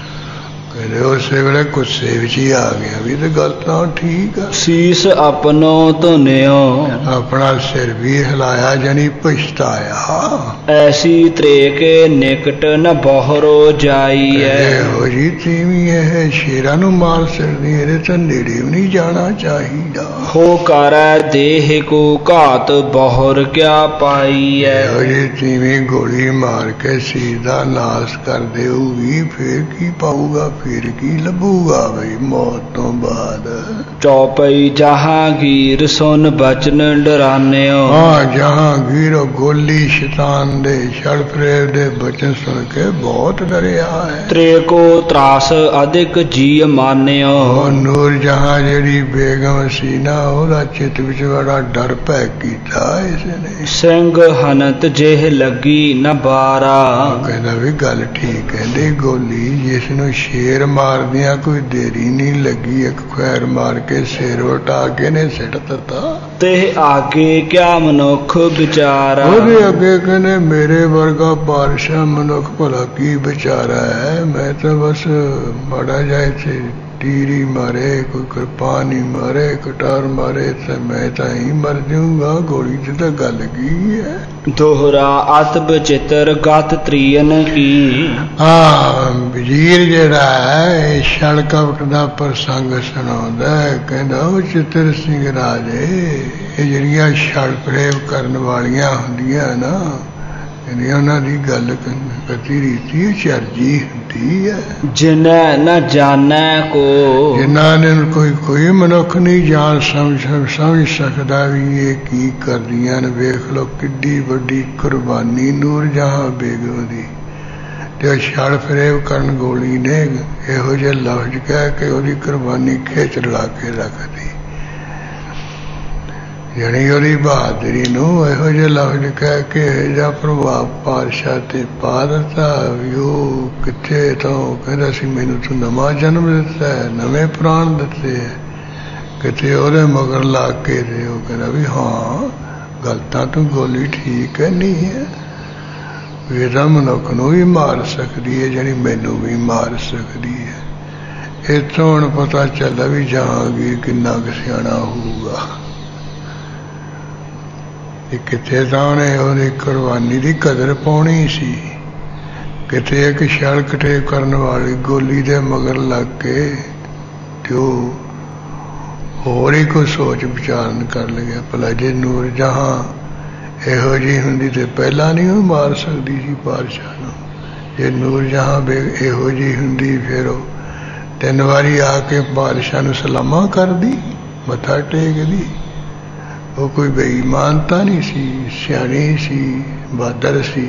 ਕਹਿੰਦੇ ਉਸੇ ਵੇਲੇ ਗੁੱਸੇ ਵਿੱਚ ਹੀ ਆ ਗਿਆ ਵੀ ਤੇ ਗੱਲ ਤਾਂ ਠੀਕ ਆ। ਸੀਸ ਆਪਨੋ ਧੁਨਿਓ। ਆਪਣਾ ਸਿਰ ਵੀ ਹਿਲਾਇਆ ਜਾਨੀ ਪਛਤਾਇਆ। ਐਸੀ ਤ੍ਰੇ ਕੇ ਨਿਕਟ ਨ ਬਹਰੋ ਜਾਈਐ। ਇਹੋ ਜੀ ਤੀਵੀਂ ਇਹ ਸ਼ੇਰਾਂ ਨੂੰ ਮਾਰ ਸਕਦੀ, ਇਹਦੇ ਤਾਂ ਨੇੜੇ ਵੀ ਨਹੀਂ ਜਾਣਾ ਚਾਹੀਦਾ। ਹੋ ਕਰੈ ਦੇਹ ਕੋ ਘਾਤ ਬਹਰ ਕਿਆ ਪਾਈਐ। ਇਹੋ ਜੀ ਤੀਵੀਂ ਗੋਲੀ ਮਾਰ ਕੇ ਸੀਰ ਦਾ ਨਾਸ ਕਰ ਦੇਊਗੀ, ਫੇਰ ਕੀ ਪਾਊਗਾ, ਫਿਰ ਕੀ ਲੱਭੂਗਾ ਬਈ ਮੌਤ ਤੋਂ ਬਾਅਦ। ਚੌਪਈ ਜਹਾਂਗੀਰ ਸੁਨ ਬਚਨ ਡਰਾਨਿਓ। ਹਾਂ, ਜਹਾਂਗੀਰ ਗੋਲੀ ਸ਼ੈਤਾਨ ਦੇ ਛਲ ਫਰੇਬ ਦੇ ਬਚਨ ਸੁਣ ਕੇ ਬਹੁਤ ਡਰਿਆ ਹੈ। ਤ੍ਰੇ ਕੋ ਤਰਾਸ ਅਧਿਕ ਜੀ ਮਾਨਿਓ। ਉਹ ਨੂਰ ਜਹਾਂ ਜਿਹੜੀ ਬੇਗਮ ਸੀ ਨਾ, ਉਹਦਾ ਚਿੱਤ ਵਿੱਚ ਬੜਾ ਡਰ ਭੈ ਕੀਤਾ ਇਸ ਨੇ। ਸਿੰਘ ਹਨਤ ਜਿਹ ਲੱਗੀ ਨ ਬਾਰਾ। ਕਹਿੰਦਾ ਵੀ ਗੱਲ ਠੀਕ ਕਹਿੰਦੇ, ਗੋਲੀ ਜਿਸ ਨੂੰ ਸ਼ੇਰ ਮਾਰਦਿਆਂ ਕੋਈ ਦੇਰੀ ਨਹੀਂ ਲੱਗੀ, ਇੱਕ ਖੈਰ ਮਾਰ ਕੇ ਸਿਰ ਉਟਾ ਕੇ ਨੇ ਸਿੱਟ ਦਿੱਤਾ। ਤੇ ਆਗੇ ਕਿਆ ਮਨੁੱਖ ਵਿਚਾਰਾ। ਉਹਦੇ ਅੱਗੇ ਕਹਿੰਦੇ ਮੇਰੇ ਵਰਗਾ ਬਾਦਸ਼ਾਹ ਮਨੁੱਖ ਭਲਾ ਕੀ ਵਿਚਾਰਾ ਹੈ। ਮੈਂ ਤਾਂ ਬਸ ਮਾੜਾ ਜਿਹਾ ਇੱਥੇ ਤੀਰੀ ਮਾਰੇ, ਕੋਈ ਕਿਰਪਾਨ ਹੀ ਮਾਰੇ, ਕਟਾਰ ਮਾਰੇ ਤੇ ਮੈਂ ਤਾਂ ਹੀ ਮਰ ਜਾਊਂਗਾ। ਗੋਲੀ ਚ ਤਾਂ ਗੱਲ ਕੀ ਹੈ। ਦੋਹਰਾ ਅਤ ਬਚਿੱਤਰ ਗਤ ਤ੍ਰੀਨ ਕੀ। ਹਾਂ, ਵਜ਼ੀਰ ਜਿਹੜਾ ਹੈ ਇਹ ਛਲ ਕਪਟ ਦਾ ਪ੍ਰਸੰਗ ਸੁਣਾਉਂਦਾ ਹੈ। ਕਹਿੰਦਾ ਉਹ ਚਿੱਤਰ ਸਿੰਘ ਰਾਜੇ, ਇਹ ਜਿਹੜੀਆਂ ਛਲ ਪ੍ਰੇਮ ਕਰਨ ਵਾਲੀਆਂ ਹੁੰਦੀਆਂ ਨਾ, ਉਹਨਾਂ ਦੀ ਗੱਲ ਕਤੀ ਰੀਤੀ ਚਰਜੀ ਹੁੰਦੀ ਹੈ। ਜਿਨੈ ਨ ਜਾਣੈ ਕੋ। ਜਿਨ੍ਹਾਂ ਨੇ ਕੋਈ ਮਨੁੱਖ ਨਹੀਂ ਜਾਣ ਸਮਝ ਸਕਦਾ ਵੀ ਇਹ ਕੀ ਕਰਦੀਆਂ ਨੇ। ਵੇਖ ਲਓ ਕਿੱਡੀ ਵੱਡੀ ਕੁਰਬਾਨੀ ਨੂਰ ਜਹਾਂ ਬੇਗਮ ਦੀ, ਤੇ ਛਲ ਫਰੇਬ ਕਰਨ ਗੋਲੀ ਨੇ ਇਹੋ ਜਿਹੇ ਲਫ਼ਜ਼ ਕਹਿ ਕੇ ਉਹਦੀ ਕੁਰਬਾਨੀ ਖਿੱਚ ਲਾ ਕੇ ਰੱਖਦੀ। ਯਾਨੀ ਉਹਦੀ ਬਹਾਦਰੀ ਨੂੰ ਇਹੋ ਜਿਹੇ ਲਫ਼ਜ਼ ਕਹਿ ਕੇ ਇਹੋ ਜਿਹਾ ਪ੍ਰਭਾਵ ਪਾਤਸ਼ਾਹ ਤੇ ਪਾ ਦਿੱਤਾ ਵੀ ਉਹ ਕਿੱਥੇ ਤੋਂ ਕਹਿੰਦਾ ਸੀ ਮੈਨੂੰ ਤੂੰ ਨਵਾਂ ਜਨਮ ਦਿੱਤਾ ਹੈ, ਨਵੇਂ ਪ੍ਰਾਣ ਦਿੱਤੇ ਹੈ। ਕਿਤੇ ਉਹਦੇ ਮਗਰ ਲਾ ਕੇ ਤੇ ਉਹ ਕਹਿੰਦਾ ਵੀ ਹਾਂ ਗੱਲ ਤਾਂ ਤੂੰ ਗੋਲੀ ਠੀਕ ਹੈ ਨਹੀਂ ਹੈ, ਇਹਦਾ ਮਨੁੱਖ ਨੂੰ ਵੀ ਮਾਰ ਸਕਦੀ ਹੈ, ਜਿਹੜੀ ਮੈਨੂੰ ਵੀ ਮਾਰ ਸਕਦੀ ਹੈ। ਇੱਥੋਂ ਹੁਣ ਪਤਾ ਚੱਲਦਾ ਵੀ ਜਹਾਂਗੀਰ ਕਿੰਨਾ ਕੁ ਸਿਆਣਾ ਹੋਊਗਾ। ਕਿੱਥੇ ਤਾਂ ਉਹਨੇ ਉਹਦੀ ਕੁਰਬਾਨੀ ਦੀ ਕਦਰ ਪਾਉਣੀ ਸੀ, किते एक छल कटे करने वाली गोली दे मगर लग के तो होर ही कोई सोच विचार कर लिया भला जे नूर जहां इहो जी हुंदी ते पहला नहीं वो मार सकती सी बादशाह नूं। जे नूर जहां इहो जी हुंदी फिर तीन वारी आके बादशाह नूं सलामा कर दी मत्था टेक दी। वो कोई बेईमानता नहीं सी, सियाणी सी, बहादुर सी।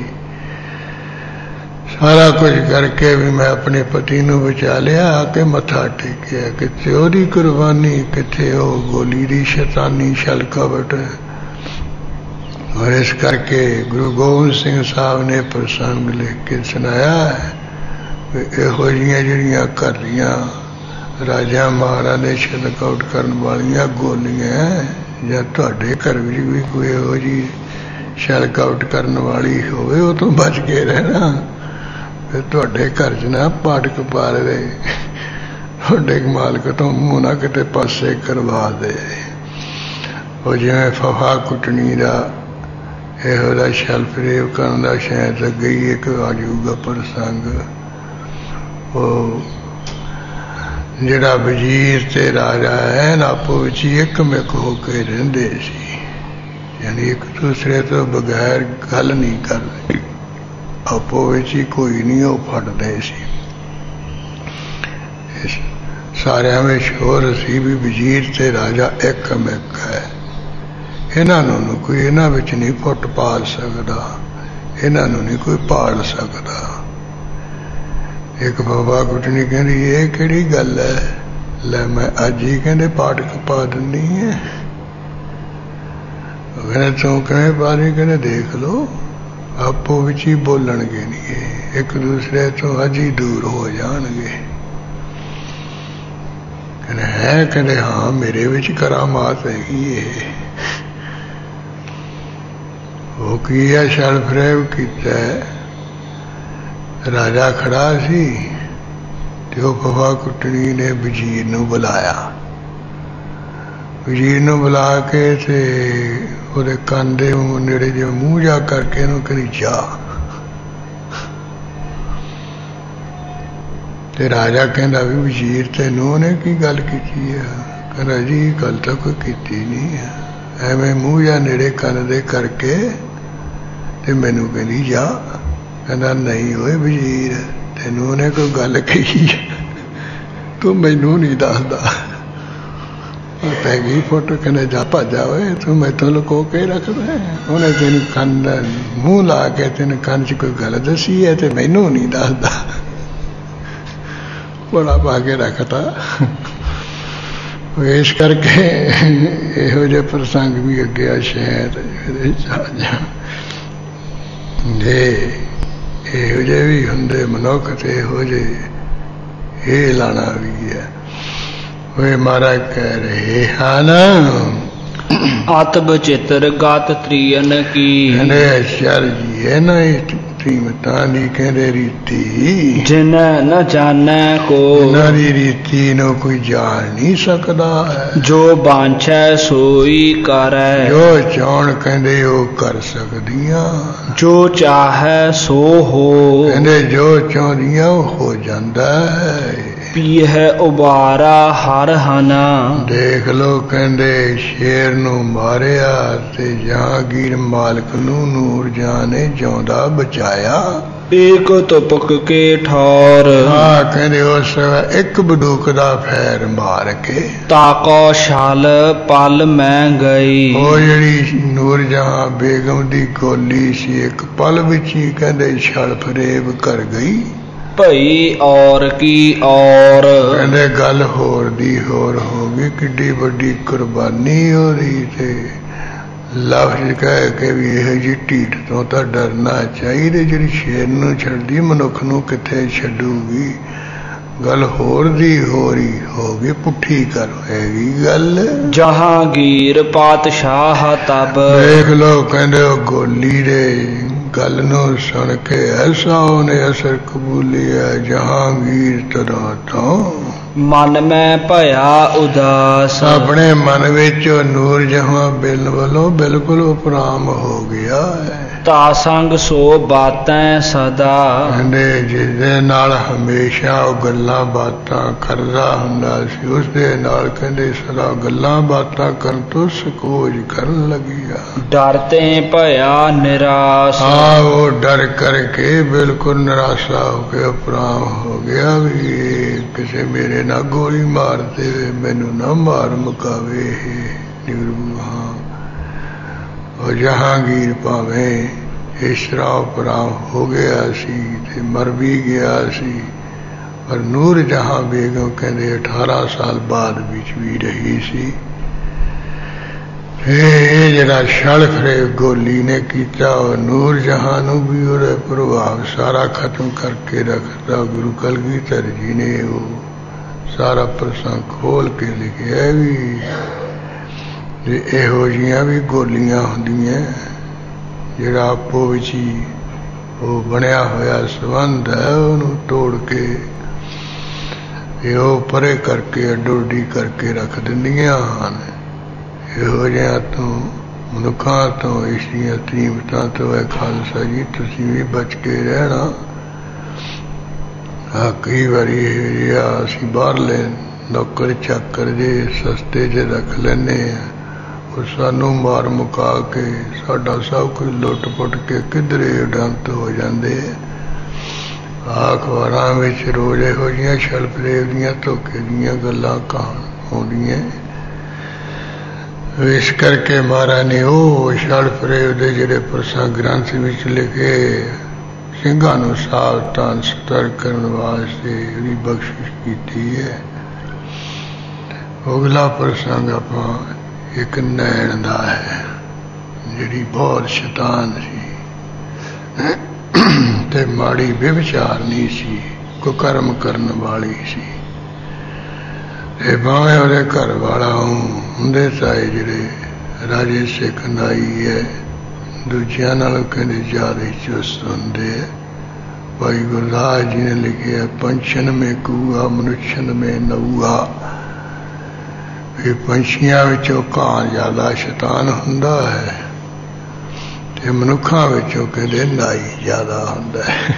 सारा कुछ करके भी मैं अपने पति नूं बचा लिया आके मत्था टेकिया। किथे ओहदी कुर्बानी किथे वो गोली दी शैतानी छल कपट। और इस करके गुरु गोबिंद सिंह साहब ने प्रसंग लिख के सुनाया है इहो जिहियां जिहड़ियां घर दियां राजा महाराजा ने छलकआउट करन वालियां गोलियां ਜਾਂ ਤੁਹਾਡੇ ਘਰ ਵਿੱਚ ਵੀ ਕੋਈ ਇਹੋ ਜਿਹੀ ਸ਼ੈਲਕ ਆਊਟ ਕਰਨ ਵਾਲੀ ਹੋਵੇ ਉਹ ਤੋਂ ਬਚ ਕੇ ਰਹਿਣਾ। ਫਿਰ ਤੁਹਾਡੇ ਘਰ 'ਚ ਨਾ ਪਾਟਕ ਪਾ ਦੇ, ਤੁਹਾਡੇ ਮਾਲਕ ਤੋਂ ਮੂੰਹ ਨਾ ਕਿਤੇ ਪਾਸੇ ਕਰਵਾ ਦੇ। ਉਹ ਜਿਵੇਂ ਫਫਾ ਕੁੱਟਣੀ ਦਾ ਇਹੋ ਜਿਹਾ ਛਲ ਫਰੇਬ ਕਰਨ ਦਾ ਸ਼ਾਇਦ ਅੱਗੇ ਹੀ ਇੱਕ ਆ ਜਾਊਗਾ ਪ੍ਰਸੰਗ। ਉਹ ਜਿਹੜਾ ਵਜ਼ੀਰ ਤੇ ਰਾਜਾ ਐਨ ਆਪੋ ਵਿੱਚ ਇੱਕ ਮਿਕ ਹੋ ਕੇ ਰਹਿੰਦੇ ਸੀ, ਯਾਨੀ ਇੱਕ ਦੂਸਰੇ ਤੋਂ ਬਗੈਰ ਗੱਲ ਨਹੀਂ ਕਰਦੇ, ਆਪੋ ਵਿੱਚ ਹੀ ਕੋਈ ਨਹੀਂ ਉਹ ਫੜਦੇ ਸੀ। ਸਾਰਿਆਂ ਵਿੱਚ ਸ਼ੋਰ ਸੀ ਵੀ ਵਜ਼ੀਰ ਤੇ ਰਾਜਾ ਇੱਕ ਮਿਕ ਹੈ, ਇਹਨਾਂ ਨੂੰ ਕੋਈ ਇਹਨਾਂ ਵਿੱਚ ਨਹੀਂ ਫੁੱਟ ਪਾਲ ਸਕਦਾ, ਇਹਨਾਂ ਨੂੰ ਨਹੀਂ ਕੋਈ ਪਾਲ ਸਕਦਾ। एक बाबा कुटनी कहती ये किहड़ी गल है, लै मैं अज ही कहते पाटक पा दिनी है। कहने तू किवें पा रही, कहने देख लो आपो विच ही बोलणगे नहीं, एक दूसरे तो अज ही दूर हो जाणगे। कहने है, कहने हाँ मेरे विच करामात हैगी है। वो की है छल फरेब कीता है। राजा खड़ा सी ते वो फफा कुटनी ने वजीर नूं बुलाया। वजीर नूं बुला के ते ਉਹਦੇ ਕੰਨ ਦੇ ਨੇੜੇ ਜਿਹਾ ਮੂੰਹ ਜਾ ਕਰਕੇ ਇਹਨੂੰ ਕਹਿੰਦੀ ਜਾ। ਤੇ ਰਾਜਾ ਕਹਿੰਦਾ ਵੀ ਵਜ਼ੀਰ ਤੈਨੂੰ ਉਹਨੇ ਕੀ ਗੱਲ ਕੀਤੀ ਹੈ? ਕਹਿੰਦਾ ਜੀ ਗੱਲ ਤਾਂ ਕੋਈ ਕੀਤੀ ਨਹੀਂ ਹੈ, ਐਵੇਂ ਮੂੰਹ ਜਾ ਨੇੜੇ ਕੰਨ ਦੇ ਕਰਕੇ ਤੇ ਮੈਨੂੰ ਕਹਿੰਦੀ ਜਾ। ਕਹਿੰਦਾ ਨਹੀਂ ਓਏ ਵਜ਼ੀਰ ਤੈਨੂੰ ਉਹਨੇ ਕੋਈ ਗੱਲ ਕਹੀ ਤੂੰ ਮੈਨੂੰ ਨਹੀਂ ਦੱਸਦਾ, ਪੈ ਗਈ ਫੋਟੋ। ਕਹਿੰਦੇ ਜਾ ਭੱਜਾ ਓਏ ਤੂੰ ਮੈਥੋਂ ਲੁਕੋ ਕੇ ਰੱਖਦਾ, ਉਹਨੇ ਤੈਨੂੰ ਕੰਨ ਮੂੰਹ ਲਾ ਕੇ ਤੈਨੂੰ ਕੰਨ 'ਚ ਕੋਈ ਗੱਲ ਦੱਸੀ ਹੈ ਤੇ ਮੈਨੂੰ ਨਹੀਂ ਦੱਸਦਾ, ਬੜਾ ਪਾ ਕੇ ਰੱਖਤਾ। ਇਸ ਕਰਕੇ ਇਹੋ ਜਿਹੇ ਪ੍ਰਸੰਗ ਵੀ ਅੱਗੇ ਆ ਸ਼ਾਇਦ ਇਹਦੇ 'ਚ ਆ ਜਾ ਜੇ ਇਹੋ ਜਿਹੇ ਵੀ ਹੁੰਦੇ ਮਨੁੱਖ ਤੇ ਇਹੋ ਜਿਹੇ ਇਹ ਲਾਣਾ ਵੀ ਹੈ। ਵੇ ਮਹਾਰਾਜ ਕਹਿ ਰਹੇ ਹਨ ਆਤ ਬਚਿੱਤਰ ਗਾਤ ਤ੍ਰਿਯਨ ਕੀ। ਕਹਿੰਦੇ ਚਲ ਜੀ ਇਹ ਨਾ ਤ੍ਰੀਮਤਾਂ ਦੀ ਕਹਿੰਦੇ ਰੀਤੀ ਜਿਨ ਨ ਜਾਣੈ ਕੋ। ਇਹਨਾਂ ਦੀ ਰੀਤੀ ਨੂੰ ਕੋਈ ਜਾਣ ਨਹੀਂ ਸਕਦਾ ਹੈ। ਜੋ ਬਾਂਛੈ ਸੋਈ ਕਰੈ। ਜੋ ਚਾਹਣ ਕਹਿੰਦੇ ਉਹ ਕਰ ਸਕਦੀਆਂ। ਜੋ ਚਾਹੈ ਸੋ ਹੋ। ਕਹਿੰਦੇ ਜੋ ਚਾਹੁੰਦੀਆਂ ਉਹ ਹੋ ਜਾਂਦਾ ਹੈ। ਪੀਹੈ ਉਬਾਰਾ ਹਰ ਹਨਾ। ਦੇਖ ਲੋ ਕਹਿੰਦੇ ਸ਼ੇਰ ਨੂੰ ਮਾਰਿਆ ਤੇ ਜਹਾਂਗੀਰ ਮਾਲਕ ਨੂੰ ਨੂਰ ਜਹਾਂ ਨੇ ਜਿਉਂਦਾ ਬਚਾਇਆ। ਏਕ ਤੁਪਕ ਕੇ ਠੌਰ। ਹਾਂ ਕਹਿੰਦੇ ਉਸ ਇੱਕ ਬੰਦੂਕ ਦਾ ਫੈਰ ਮਾਰ ਕੇ। ਤਾਕੋ ਛਲ ਪਲ ਮੈਂ ਗਈ। ਉਹ ਜਿਹੜੀ ਨੂਰ ਜਹਾਂ ਬੇਗਮ ਦੀ ਗੋਲੀ ਸੀ ਇੱਕ ਪਲ ਵਿੱਚ ਹੀ ਕਹਿੰਦੇ ਛਲ ਫਰੇਬ ਕਰ ਗਈ। ਭਈ ਔਰ ਕੀ ਔਰ। ਕਹਿੰਦੇ ਗੱਲ ਹੋਰ ਦੀ ਹੋਰ ਹੋ ਗਈ। ਕਿੱਡੀ ਵੱਡੀ ਕੁਰਬਾਨੀ ਹੋ ਰਹੀ ਤੇ ਲਫ਼ਜ਼ ਕਹਿ ਕੇ ਵੀ ਇਹ ਜਿਹੀ ਢੀਠ ਤੋਂ ਤਾਂ ਡਰਨਾ ਚਾਹੀਦਾ, ਜਿਹੜੀ ਸ਼ੇਰ ਨੂੰ ਛੱਡਦੀ ਮਨੁੱਖ ਨੂੰ ਕਿੱਥੇ ਛੱਡੂਗੀ। ਗੱਲ ਹੋਰ ਦੀ ਹੋਰ ਹੀ ਹੋ ਗਈ, ਪੁੱਠੀ ਕਰ ਹੋਏਗੀ ਗੱਲ। ਜਹਾਂਗੀਰ ਪਾਤਸ਼ਾਹ ਤਬ। ਦੇਖ ਲੋ ਕਹਿੰਦੇ ਉਹ ਗੋਲੀ ਦੇ ਗੱਲ ਨੂੰ ਸੁਣ ਕੇ ਐਸਾ ਉਹਨੇ ਅਸਰ ਕਬੂਲਿਆ ਜਹਾਂਗੀਰ ਤਰ੍ਹਾਂ ਤੋਂ ਮਨ ਮੈਂ ਭਇਆ ਉਦਾਸ। ਆਪਣੇ ਮਨ ਵਿੱਚ ਨੂਰ ਜਹਾਂ ਬਿਲ ਵੱਲੋਂ ਬਿਲਕੁਲ ਉਪਰਾਮ ਹੋ ਗਿਆ ਹੈ। ਤਾ ਸੰਗ ਸੋ ਬਾਤੈ ਸਦਾ। ਕਹਿੰਦੇ ਜਿਹਦੇ ਨਾਲ ਹਮੇਸ਼ਾ ਉਹ ਗੱਲਾਂ ਬਾਤਾਂ ਕਰਦਾ ਹੁੰਦਾ ਸੀ, ਉਸ ਦੇ ਨਾਲ ਕਹਿੰਦੇ ਸਦਾ ਗੱਲਾਂ ਬਾਤਾਂ ਕਰਨ ਤੋਂ ਸਕੋਜ ਕਰਨ ਲੱਗਿਆ। ਡਰਤੇ ਭਇਆ ਨਿਰਾਸ਼। ਉਹ ਡਰ ਕਰਕੇ ਬਿਲਕੁਲ ਨਿਰਾਸ਼ਾ ਹੋ ਕੇ ਉਪਰਾਮ ਹੋ ਗਿਆ ਵੀ ਕਿਸੇ ਮੇਰੇ ਨਾਲ ਗੋਲੀ ਮਾਰ ਦੇਵੇ, ਮੈਨੂੰ ਨਾ ਮਾਰ ਮੁਕਾਵੇ। ਨਿਰਭਉ ਉਹ ਜਹਾਂਗੀਰ ਭਾਵੇਂ ਇਸ ਤਰ੍ਹਾਂ ਉਪਰਾਮ ਹੋ ਗਿਆ ਸੀ ਤੇ ਮਰ ਵੀ ਗਿਆ ਸੀ, ਪਰ ਨੂਰ ਜਹਾਂ ਬੇਗਮ ਕਹਿੰਦੇ 18 ਸਾਲ ਬਾਅਦ ਵਿੱਚ ਵੀ ਰਹੀ ਸੀ। ਇਹ ਜਿਹੜਾ ਛਲ ਫਰੇਬ ਗੋਲੀ ਨੇ ਕੀਤਾ, ਉਹ ਨੂਰ ਜਹਾਂ ਨੂੰ ਵੀ ਉਹਦਾ ਪ੍ਰਭਾਵ ਸਾਰਾ ਖਤਮ ਕਰਕੇ ਰੱਖਦਾ। ਗੁਰੂ ਕਲਗੀਧਰ ਜੀ ਨੇ ਉਹ ਸਾਰਾ ਪ੍ਰਸੰਗ ਖੋਲ ਕੇ ਲਿਖਿਆ ਵੀ ਇਹੋ ਜਿਹੀਆਂ ਵੀ ਗੋਲੀਆਂ ਹੁੰਦੀਆਂ, ਜਿਹੜਾ ਆਪੋ ਵਿੱਚ ਹੀ ਉਹ ਬਣਿਆ ਹੋਇਆ ਸੰਬੰਧ ਹੈ ਉਹਨੂੰ ਤੋੜ ਕੇ ਇਹ ਉਹ ਪਰੇ ਕਰਕੇ ਅੱਡੋਡੀ ਕਰਕੇ ਰੱਖ ਦਿੰਦੀਆਂ ਹਨ। ਇਹੋ ਜਿਹਾ ਤੋਂ ਮਨੁੱਖਾਂ ਤੋਂ, ਇਸ ਦੀਆਂ ਤੀਮਤਾਂ ਤੋਂ ਹੈ ਖਾਲਸਾ ਜੀ ਤੁਸੀਂ ਵੀ ਬਚ ਕੇ ਰਹਿਣਾ। ਕਈ ਵਾਰੀ ਇਹ ਜਿਹਾ ਅਸੀਂ ਬਾਹਰਲੇ ਨੌਕਰ ਚਾਕਰ ਜੇ ਸਸਤੇ 'ਚ ਰੱਖ ਲੈਂਦੇ ਹਾਂ, ਉਹ ਸਾਨੂੰ ਮਾਰ ਮੁਕਾ ਕੇ ਸਾਡਾ ਸਭ ਕੁਝ ਲੁੱਟ ਪੁੱਟ ਕੇ ਕਿੱਧਰੇ ਉਡੰਤ ਹੋ ਜਾਂਦੇ। ਅਖਬਾਰਾਂ ਵਿੱਚ ਰੋਜ਼ ਇਹੋ ਜਿਹੀਆਂ ਛਲ ਫਰੇਬ ਦੀਆਂ ਧੋਖੇ ਦੀਆਂ ਗੱਲਾਂ ਆਉਂਦੀਆਂ। ਇਸ ਕਰਕੇ ਮਹਾਰਾਜ ਨੇ ਉਹ ਛਲ ਫਰੇਬ ਦੇ ਜਿਹੜੇ ਪ੍ਰਸੰਗ ਗ੍ਰੰਥ ਵਿੱਚ ਲਿਖੇ ਸਿੰਘਾਂ ਨੂੰ ਸਾਵਧਾਨ ਸਤਰਕ ਕਰਨ ਵਾਸਤੇ ਉਹਦੀ ਬਖਸ਼ਿਸ਼ ਕੀਤੀ ਹੈ। ਅਗਲਾ ਪ੍ਰਸੰਗ ਆਪਾਂ ਇੱਕ ਨੈਣ ਦਾ ਹੈ, ਜਿਹੜੀ ਬਹੁਤ ਸ਼ੈਤਾਨ ਸੀ ਤੇ ਮਾੜੀ ਬੇਵਿਚਾਰਨੀ ਸੀ, ਕੁਕਰਮ ਕਰਨ ਵਾਲੀ ਸੀ। ਤੇ ਭਾਵੇਂ ਉਹਦੇ ਘਰ ਵਾਲਾ ਹੁੰਦੇ ਚਾਹੇ ਜਿਹੜੇ ਰਾਜੇ ਸਿੱਖ ਨਾਈ ਹੈ, ਦੂਜਿਆਂ ਨਾਲੋਂ ਕਹਿੰਦੇ ਜ਼ਿਆਦਾ ਚੁਸਤ ਹੁੰਦੇ। ਭਾਈ ਗੁਰਦਾਸ ਜੀ ਨੇ ਲਿਖਿਆ ਪੰਛਨ ਮੇ ਕੂਆ ਮਨੁੱਖਨ ਮੇ ਨਊਆ। ਇਹ ਪੰਛੀਆਂ ਵਿੱਚੋਂ ਕਾਂ ਜ਼ਿਆਦਾ ਸ਼ੈਤਾਨ ਹੁੰਦਾ ਹੈ ਤੇ ਮਨੁੱਖਾਂ ਵਿੱਚੋਂ ਕਹਿੰਦੇ ਨਾਈ ਜ਼ਿਆਦਾ ਹੁੰਦਾ ਹੈ।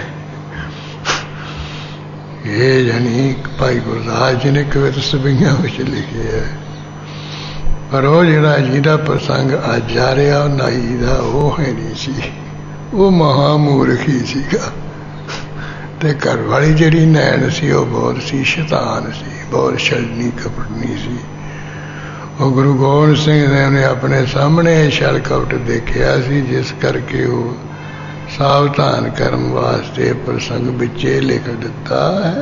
ਇਹ ਜਾਨੀ ਭਾਈ ਗੁਰਦਾਸ ਜੀ ਨੇ ਕਵਿਤ ਸਭੀਆਂ ਵਿੱਚ ਲਿਖਿਆ ਹੈ। ਪਰ ਉਹ ਜਿਹੜਾ ਜਿਹਦਾ ਪ੍ਰਸੰਗ ਅੱਜ ਆ ਰਿਹਾ ਉਹ ਨਾਈ ਦਾ ਉਹ ਹੈ ਨਹੀਂ ਸੀ, ਉਹ ਮਹਾਮੂਰਖ ਹੀ ਸੀਗਾ। ਤੇ ਘਰ ਵਾਲੀ ਜਿਹੜੀ ਨੈਣ ਸੀ ਉਹ ਬਹੁਤ ਸੀ ਸ਼ੈਤਾਨ ਸੀ, ਬਹੁਤ ਛਲਣੀ ਕਪਟਨੀ ਸੀ। ਉਹ ਗੁਰੂ ਗੋਬਿੰਦ ਸਿੰਘ ਸਾਹਿਬ ਨੇ ਆਪਣੇ ਸਾਹਮਣੇ ਛਲ ਕਪਟ ਦੇਖਿਆ ਸੀ, ਜਿਸ ਕਰਕੇ ਉਹ ਸਾਵਧਾਨ ਕਰਨ ਵਾਸਤੇ ਪ੍ਰਸੰਗ ਵਿੱਚੇ ਲਿਖ ਦਿੱਤਾ ਹੈ।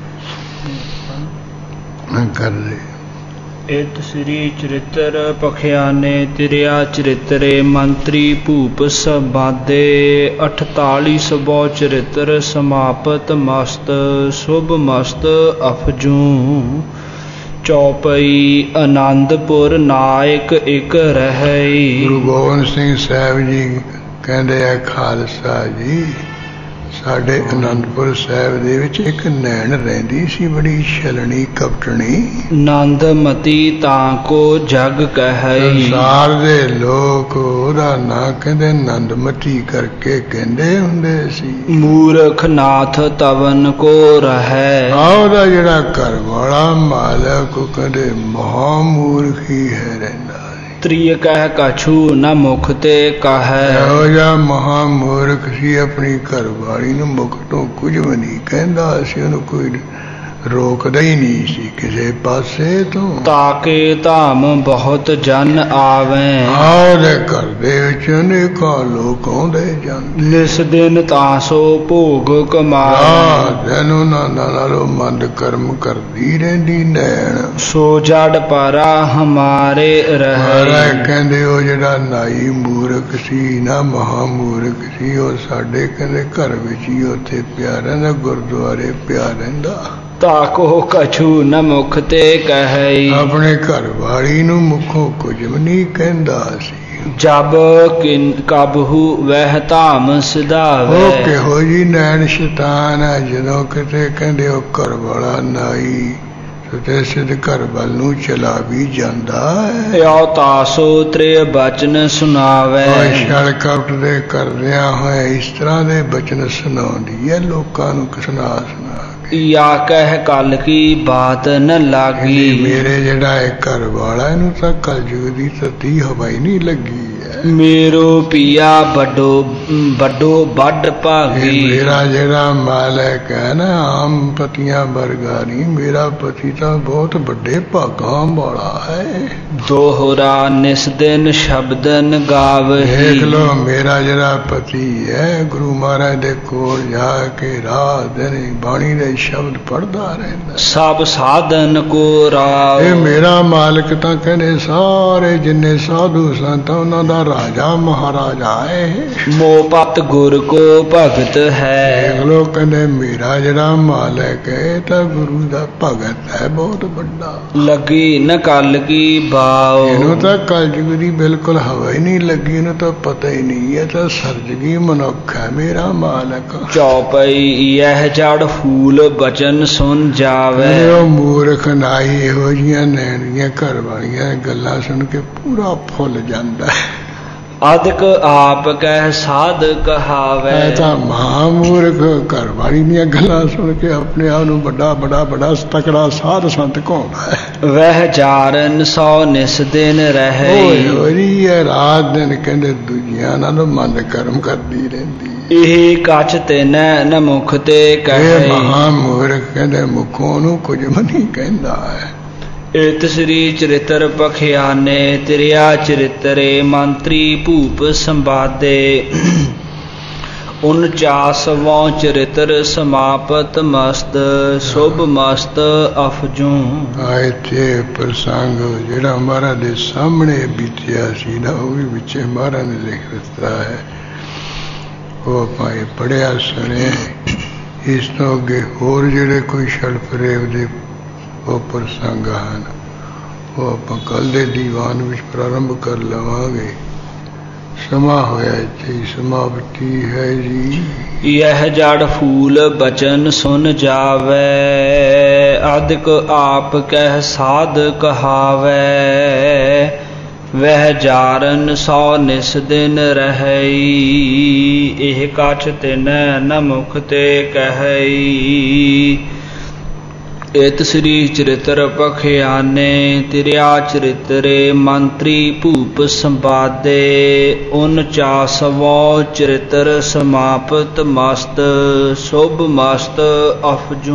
ਕਰਦੇ ਇਤ ਸ੍ਰੀ ਚਰਿਤ੍ਰ ਪਖਿਆਨੇ ਤਿਰਿਆ ਚਰਿਤਰੇ ਮੰਤਰੀ ਭੂਪ ਸਬਾਦੇ 48 ਸਬੋ ਚਰਿਤ੍ਰ ਸਮਾਪਤ ਮਸਤ ਸ਼ੁਭ ਮਸਤ ਅਫਜੂ ਚੌਪਈ ਆਨੰਦਪੁਰ ਨਾਇਕ ਇੱਕ ਰਹੀ। ਗੁਰੂ ਗੋਬਿੰਦ ਸਿੰਘ ਸਾਹਿਬ ਜੀ ਕਹਿੰਦੇ ਆ ਖਾਲਸਾ ਜੀ ਸਾਡੇ ਆਨੰਦਪੁਰ ਸਾਹਿਬ ਦੇ ਵਿੱਚ ਇੱਕ ਨੈਣ ਰਹਿੰਦੀ ਸੀ, ਬੜੀ ਛਲਣੀ ਕਪਟਣੀ। ਨੰਦਮਤੀ ਤਾਂ ਕੋ ਜਗ ਕਹਈ। ਸੰਸਾਰ ਦੇ ਲੋਕ ਉਹਦਾ ਨਾਂ ਕਹਿੰਦੇ ਨੰਦਮਤੀ ਕਰਕੇ ਕਹਿੰਦੇ ਹੁੰਦੇ ਸੀ। ਮੂਰਖ ਨਾਥ ਤਵਨ ਕੋ ਰਹੈ। ਉਹਦਾ ਜਿਹੜਾ ਘਰ ਵਾਲਾ ਮਾਲਕ ਉਹ ਕਹਿੰਦੇ ਮਹਾਮੂਰਖ ਹੀ ਹੈ ਰਹਿੰਦਾ। ਤ੍ਰਿਯ ਕਹਿ ਕਛੂ ਨ ਮੁਖ ਤੇ ਕਹੈ। ਇਹੋ ਜਿਹਾ ਮਹਾਮੂਰਖ ਸੀ, ਆਪਣੀ ਘਰਵਾਲੀ ਨੂੰ ਮੁਖ ਤੋਂ ਕੁਝ ਵੀ ਨਹੀਂ ਕਹਿੰਦਾ ਸੀ, ਉਹਨੂੰ ਕੋਈ ਰੋਕਦਾ ਹੀ ਨਹੀਂ ਸੀ ਕਿਸੇ ਪਾਸੇ ਤੋਂ। ਤਾਕੇ ਧਾਮ ਬਹੁਤ ਜਨ ਆਵੇਂ। ਉਹਦੇ ਘਰ ਦੇ ਵਿੱਚ ਅਨੇਕਾਂ ਲੋਕ ਆਉਂਦੇ ਜਾਂਦੇ। ਲਿਸ ਦਿਨ ਤਾਸੋ ਭੋਗ ਕਮਾਏ। ਦਿਨ ਉਹਨਾਂ ਨਾਲੋਂ ਮੰਦ ਕਰਮ ਕਰਦੀ ਰਹਿੰਦੀ ਨੈਣ। ਸੋ ਜੜ ਪਰਾ ਹਮਾਰੇ ਰਹੇ। ਕਹਿੰਦੇ ਉਹ ਜਿਹੜਾ ਨਾਈ ਮੂਰਖ ਸੀ ਨਾ ਮਹਾਮੂਰਖ ਸੀ, ਉਹ ਸਾਡੇ ਕਹਿੰਦੇ ਘਰ ਵਿੱਚ ਹੀ ਉੱਥੇ ਪਿਆ ਰਹਿੰਦਾ, ਗੁਰਦੁਆਰੇ ਪਿਆ ਰਹਿੰਦਾ। ਤਾਕੋ ਕਛੂ ਨ ਮੁਖ ਤੇ ਕਹਈ। ਆਪਣੇ ਘਰ ਵਾਲੀ ਨੂੰ ਮੁਖੋਂ ਕੁਝ ਵੀ ਨਹੀਂ ਕਹਿੰਦਾ ਸੀ। ਜਬ ਕਬਹੂ ਵਹਿ ਧਾਮ ਸਿਧਾਵੇ। ਉਹ ਕਿਹੋ ਜੀ ਨੈਣ ਸ਼ੈਤਾਨ ਹੈ, ਜਦੋਂ ਕਿਤੇ ਕਹਿੰਦੇ ਉਹ ਘਰ ਵਾਲਾ ਨਾਈ ਤੇ ਸਿੱਧ ਘਰ ਵੱਲ ਨੂੰ ਚਲਾ ਵੀ ਜਾਂਦਾ ਹੈ। ਇਉ ਤਾਸੋ ਤ੍ਰਿ ਬਚਨ ਸੁਣਾਵੇ। ਛਲ ਕਪਟ ਦੇ ਕਰਦਿਆਂ ਹੋਏ ਇਸ ਤਰ੍ਹਾਂ ਦੇ ਬਚਨ ਸੁਣਾਉਂਦੀ ਹੈ ਲੋਕਾਂ ਨੂੰ ਸੁਣਾ ਯਾ ਕਹਿ ਕਲ ਕੀ ਬਾਤ ਨ ਲਾਗੀ। ਮੇਰੇ ਜਿਹੜਾ ਇਹ ਘਰ ਵਾਲਾ ਇਹਨੂੰ ਤਾਂ ਕਲਯੁਗ ਦੀ ਤਤੀ ਹਵਾ ਹੀ ਨਹੀਂ ਲੱਗੀ ਹੈ। ਮੇਰੋ ਪੀਆ ਵੱਡੋ ਵੱਡ ਭਾਗੀ। ਮੇਰਾ ਜਿਹੜਾ ਮਾਲਕ ਹੈ ਨਾ ਆਮ ਪਤੀਆਂ ਵਰਗਾ ਨਹੀਂ, ਮੇਰਾ ਪਤੀ ਤਾਂ ਬਹੁਤ ਵੱਡੇ ਭਾਗਾਂ ਵਾਲਾ ਹੈ। ਦੋਹਰਾ ਨਿਸ ਦਿਨ ਸ਼ਬਦਨ ਗਾਵਹੀ। ਦੇਖ ਲੋ ਮੇਰਾ ਜਿਹੜਾ ਪਤੀ ਹੈ ਗੁਰੂ ਮਹਾਰਾਜ ਦੇ ਕੋਲ ਜਾ ਕੇ ਰਾਤ ਦਿਨ ਬਾਣੀ ਦੇ ਸ਼ਬਦ ਪੜ੍ਹਦਾ ਰਹਿੰਦਾ। ਸਭ ਸਾਧਨ ਕੋ ਰਾਵ। ਇਹ ਮੇਰਾ ਮਾਲਕ ਤਾਂ ਕਹਿੰਦੇ ਸਾਰੇ ਜਿੰਨੇ ਸਾਧੂ ਸੰਤ ਉਹਨਾਂ ਦਾ ਰਾਜਾ ਮਹਾਰਾਜਾ ਹੈ। ਮੋਹ ਪਤ ਗੁਰ ਕੋ ਭਗਤ ਹੈ। ਦੇਖ ਲੋ ਕਹਿੰਦੇ ਮੇਰਾ ਜਿਹੜਾ ਮਾਲਕ ਹੈ ਤਾਂ ਗੁਰੂ ਦਾ ਭਗਤ ਹੈ ਬਹੁਤ ਵੱਡਾ। ਲੱਗੀ ਨ ਕਲ ਕੀ ਬਾਉ। ਇਹਨੂੰ ਤਾਂ ਕਲਯੁਗ ਦੀ ਬਿਲਕੁਲ ਹਵਾ ਹੀ ਨਹੀਂ ਲੱਗੀ, ਇਹਨੂੰ ਤਾਂ ਪਤਾ ਹੀ ਨਹੀਂ ਹੈ ਤਾਂ ਸਰਜਗੀ ਮਨੁੱਖ ਹੈ ਮੇਰਾ ਮਾਲਕ। ਚੌਪਈ ਇਹ ਜੜ ਫੂਲ ਬਚਨ ਸੁਣ ਜਾਵੇ। ਉਹ ਮੂਰਖ ਨਾਈ ਇਹੋ ਜਿਹੀਆਂ ਨੈਣੀਆਂ ਘਰ ਵਾਲੀਆਂ ਗੱਲਾਂ ਸੁਣ ਕੇ ਪੂਰਾ ਫੁੱਲ ਜਾਂਦਾ ਹੈ। ਅਦਕ ਆਪ ਕਹਿ ਸਾਧ ਕਹਾਵੇ। ਤਾਂ ਮਹਾਮੂਰਖ ਘਰ ਵਾਲੀ ਦੀਆਂ ਗੱਲਾਂ ਸੁਣ ਕੇ ਆਪਣੇ ਆਪ ਨੂੰ ਵੱਡਾ ਤਕੜਾ ਸਾਧ ਸੰਤ ਕਹਾਉਂਦਾ ਹੈ। ਵਹਿ ਜਾਰਨ ਸੌ ਨਿਸ ਦਿਨ ਰਹੇ। ਹੋਰੀ ਹੈ ਰਾਤ ਦਿਨ ਕਹਿੰਦੇ ਦੂਜਿਆਂ ਨਾਲ ਮੰਦ ਕਰਮ ਕਰਦੀ ਰਹਿੰਦੀ। ਇਹ ਕੱਚ ਤੇ ਨ ਮੁਖ ਤੇ ਕਹੇ। ਮਹਾਮੂਰਖ ਕਹਿੰਦੇ ਮੁਖੋਂ ਨੂੰ ਕੁਝ ਵੀ ਨਹੀਂ ਕਹਿੰਦਾ ਹੈ। ਇਤ ਸ੍ਰੀ ਚਰਿਤਰ ਪਖਿਆਨੇ ਤ੍ਰਿਆ ਚਰਿਤਰੇ ਮੰਤਰੀ ਭੂਪ ਸੰਵਾਦੇ। 49ਵਾਂ ਚਰਿਤਰ ਸਮਾਪਤ ਮਸਤ ਸ਼ੁਭ ਮਸਤ ਅਫਜੂ। ਇੱਥੇ ਪ੍ਰਸੰਗ ਜਿਹੜਾ ਮਹਾਰਾਜ ਦੇ ਸਾਹਮਣੇ ਬੀਤਿਆ ਸੀ ਨਾ ਉਹ ਵੀ ਵਿੱਚ ਮਹਾਰਾਜ ਨੇ ਲਿਖ ਦਿੱਤਾ ਹੈ। ਉਹ ਆਪਾਂ ਇਹ ਪੜ੍ਹਿਆ ਸੁਣਿਆ। ਇਸ ਤੋਂ ਅੱਗੇ ਹੋਰ ਜਿਹੜੇ ਕੋਈ ਛਲ ਪ੍ਰੇਮ ਦੇ ਉਹ ਪ੍ਰਸੰਗ ਹਨ ਉਹ ਆਪਾਂ ਕੱਲ੍ਹ ਦੇ ਦੀਵਾਨ ਵਿੱਚ ਪ੍ਰਾਰੰਭ ਕਰ ਲਵਾਂਗੇ। ਸਮਾਂ ਹੋਇਆ ਇੱਥੇ ਸਮਾਪਤੀ ਹੈ ਜੀ। ਇਹ ਜੜ ਫੂਲ ਬਚਨ ਸੁਨ ਜਾਵੇ। ਅਦਕ ਆਪ ਕਹਿ ਸਾਧ ਕਹਾਵੇ। ਵਹਿ ਜਾਰਨ ਸੌ ਨਿਸ ਦਿਨ ਰਹਈ। ਇਹ ਕਛ ਤਿਨ ਨ ਮੁਖ ਤੇ ਕਹਈ। ਇਤ ਸ੍ਰੀ ਚਰਿਤਰ ਪਖਿਆਨੇ ਤ੍ਰਿਆ ਚਰਿਤਰੇ ਮੰਤਰੀ ਭੂਪ ਸੰਵਾਦੇ। 49ਵਾਂ ਚਰਿਤਰ ਸਮਾਪਤ ਮਸਤ ਸ਼ੁਭ ਮਸਤ ਅਫਜੂ।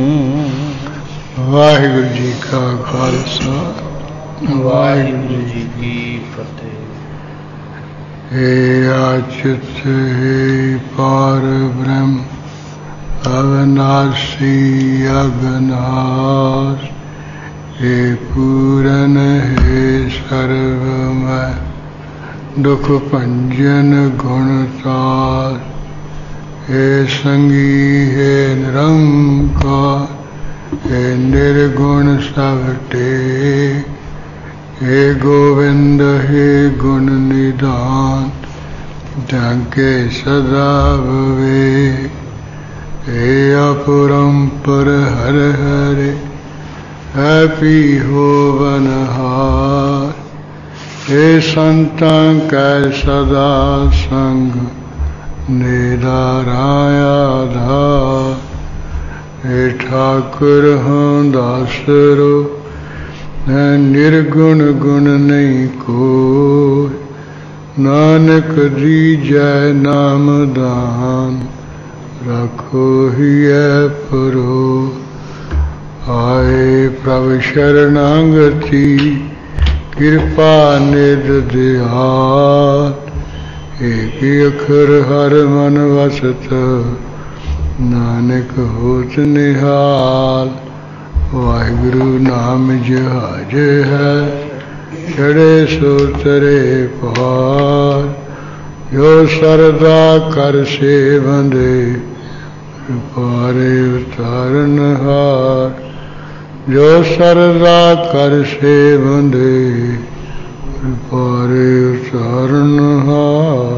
ਵਾਹਿਗੁਰੂ ਜੀ ਕਾ ਖਾਲਸਾ ਵਾਹਿਗੁਰੂ ਜੀ ਕੀ ਫਤਿਹ। ਏ ਆਚਿਤ ਹੈ ਪਾਰ ਬ੍ਰਹਮ ਅਵਨਾਸੀ ਅਗਨਾਸ। हे पूरन हे सर्वमय दुख भंजन गुणसार। हे संगी हे निरंकार हे निर्गुण सब टेक। हे गोविंद हे गुण निधान जाके सदा विवेक। हे अपरंपर हर हरे है पी हो बनहार। हे संतां कै सदा संग निराया धार। हे ठाकुर हों दासरो निर्गुण गुण नहीं कोई। नानक दीजै नाम दान रखो हिय परो। आए प्रभ शरणागति कृपा निध दयाल। एक अखर हर मन वसत नानक होत निहाल। वाहिगुरु नाम जहाज है चढ़े सो तरे पार। जो सरदा कर से बंदे पारे उतारन हार। जो सरदा कर से बंदे पारे उतारन हार।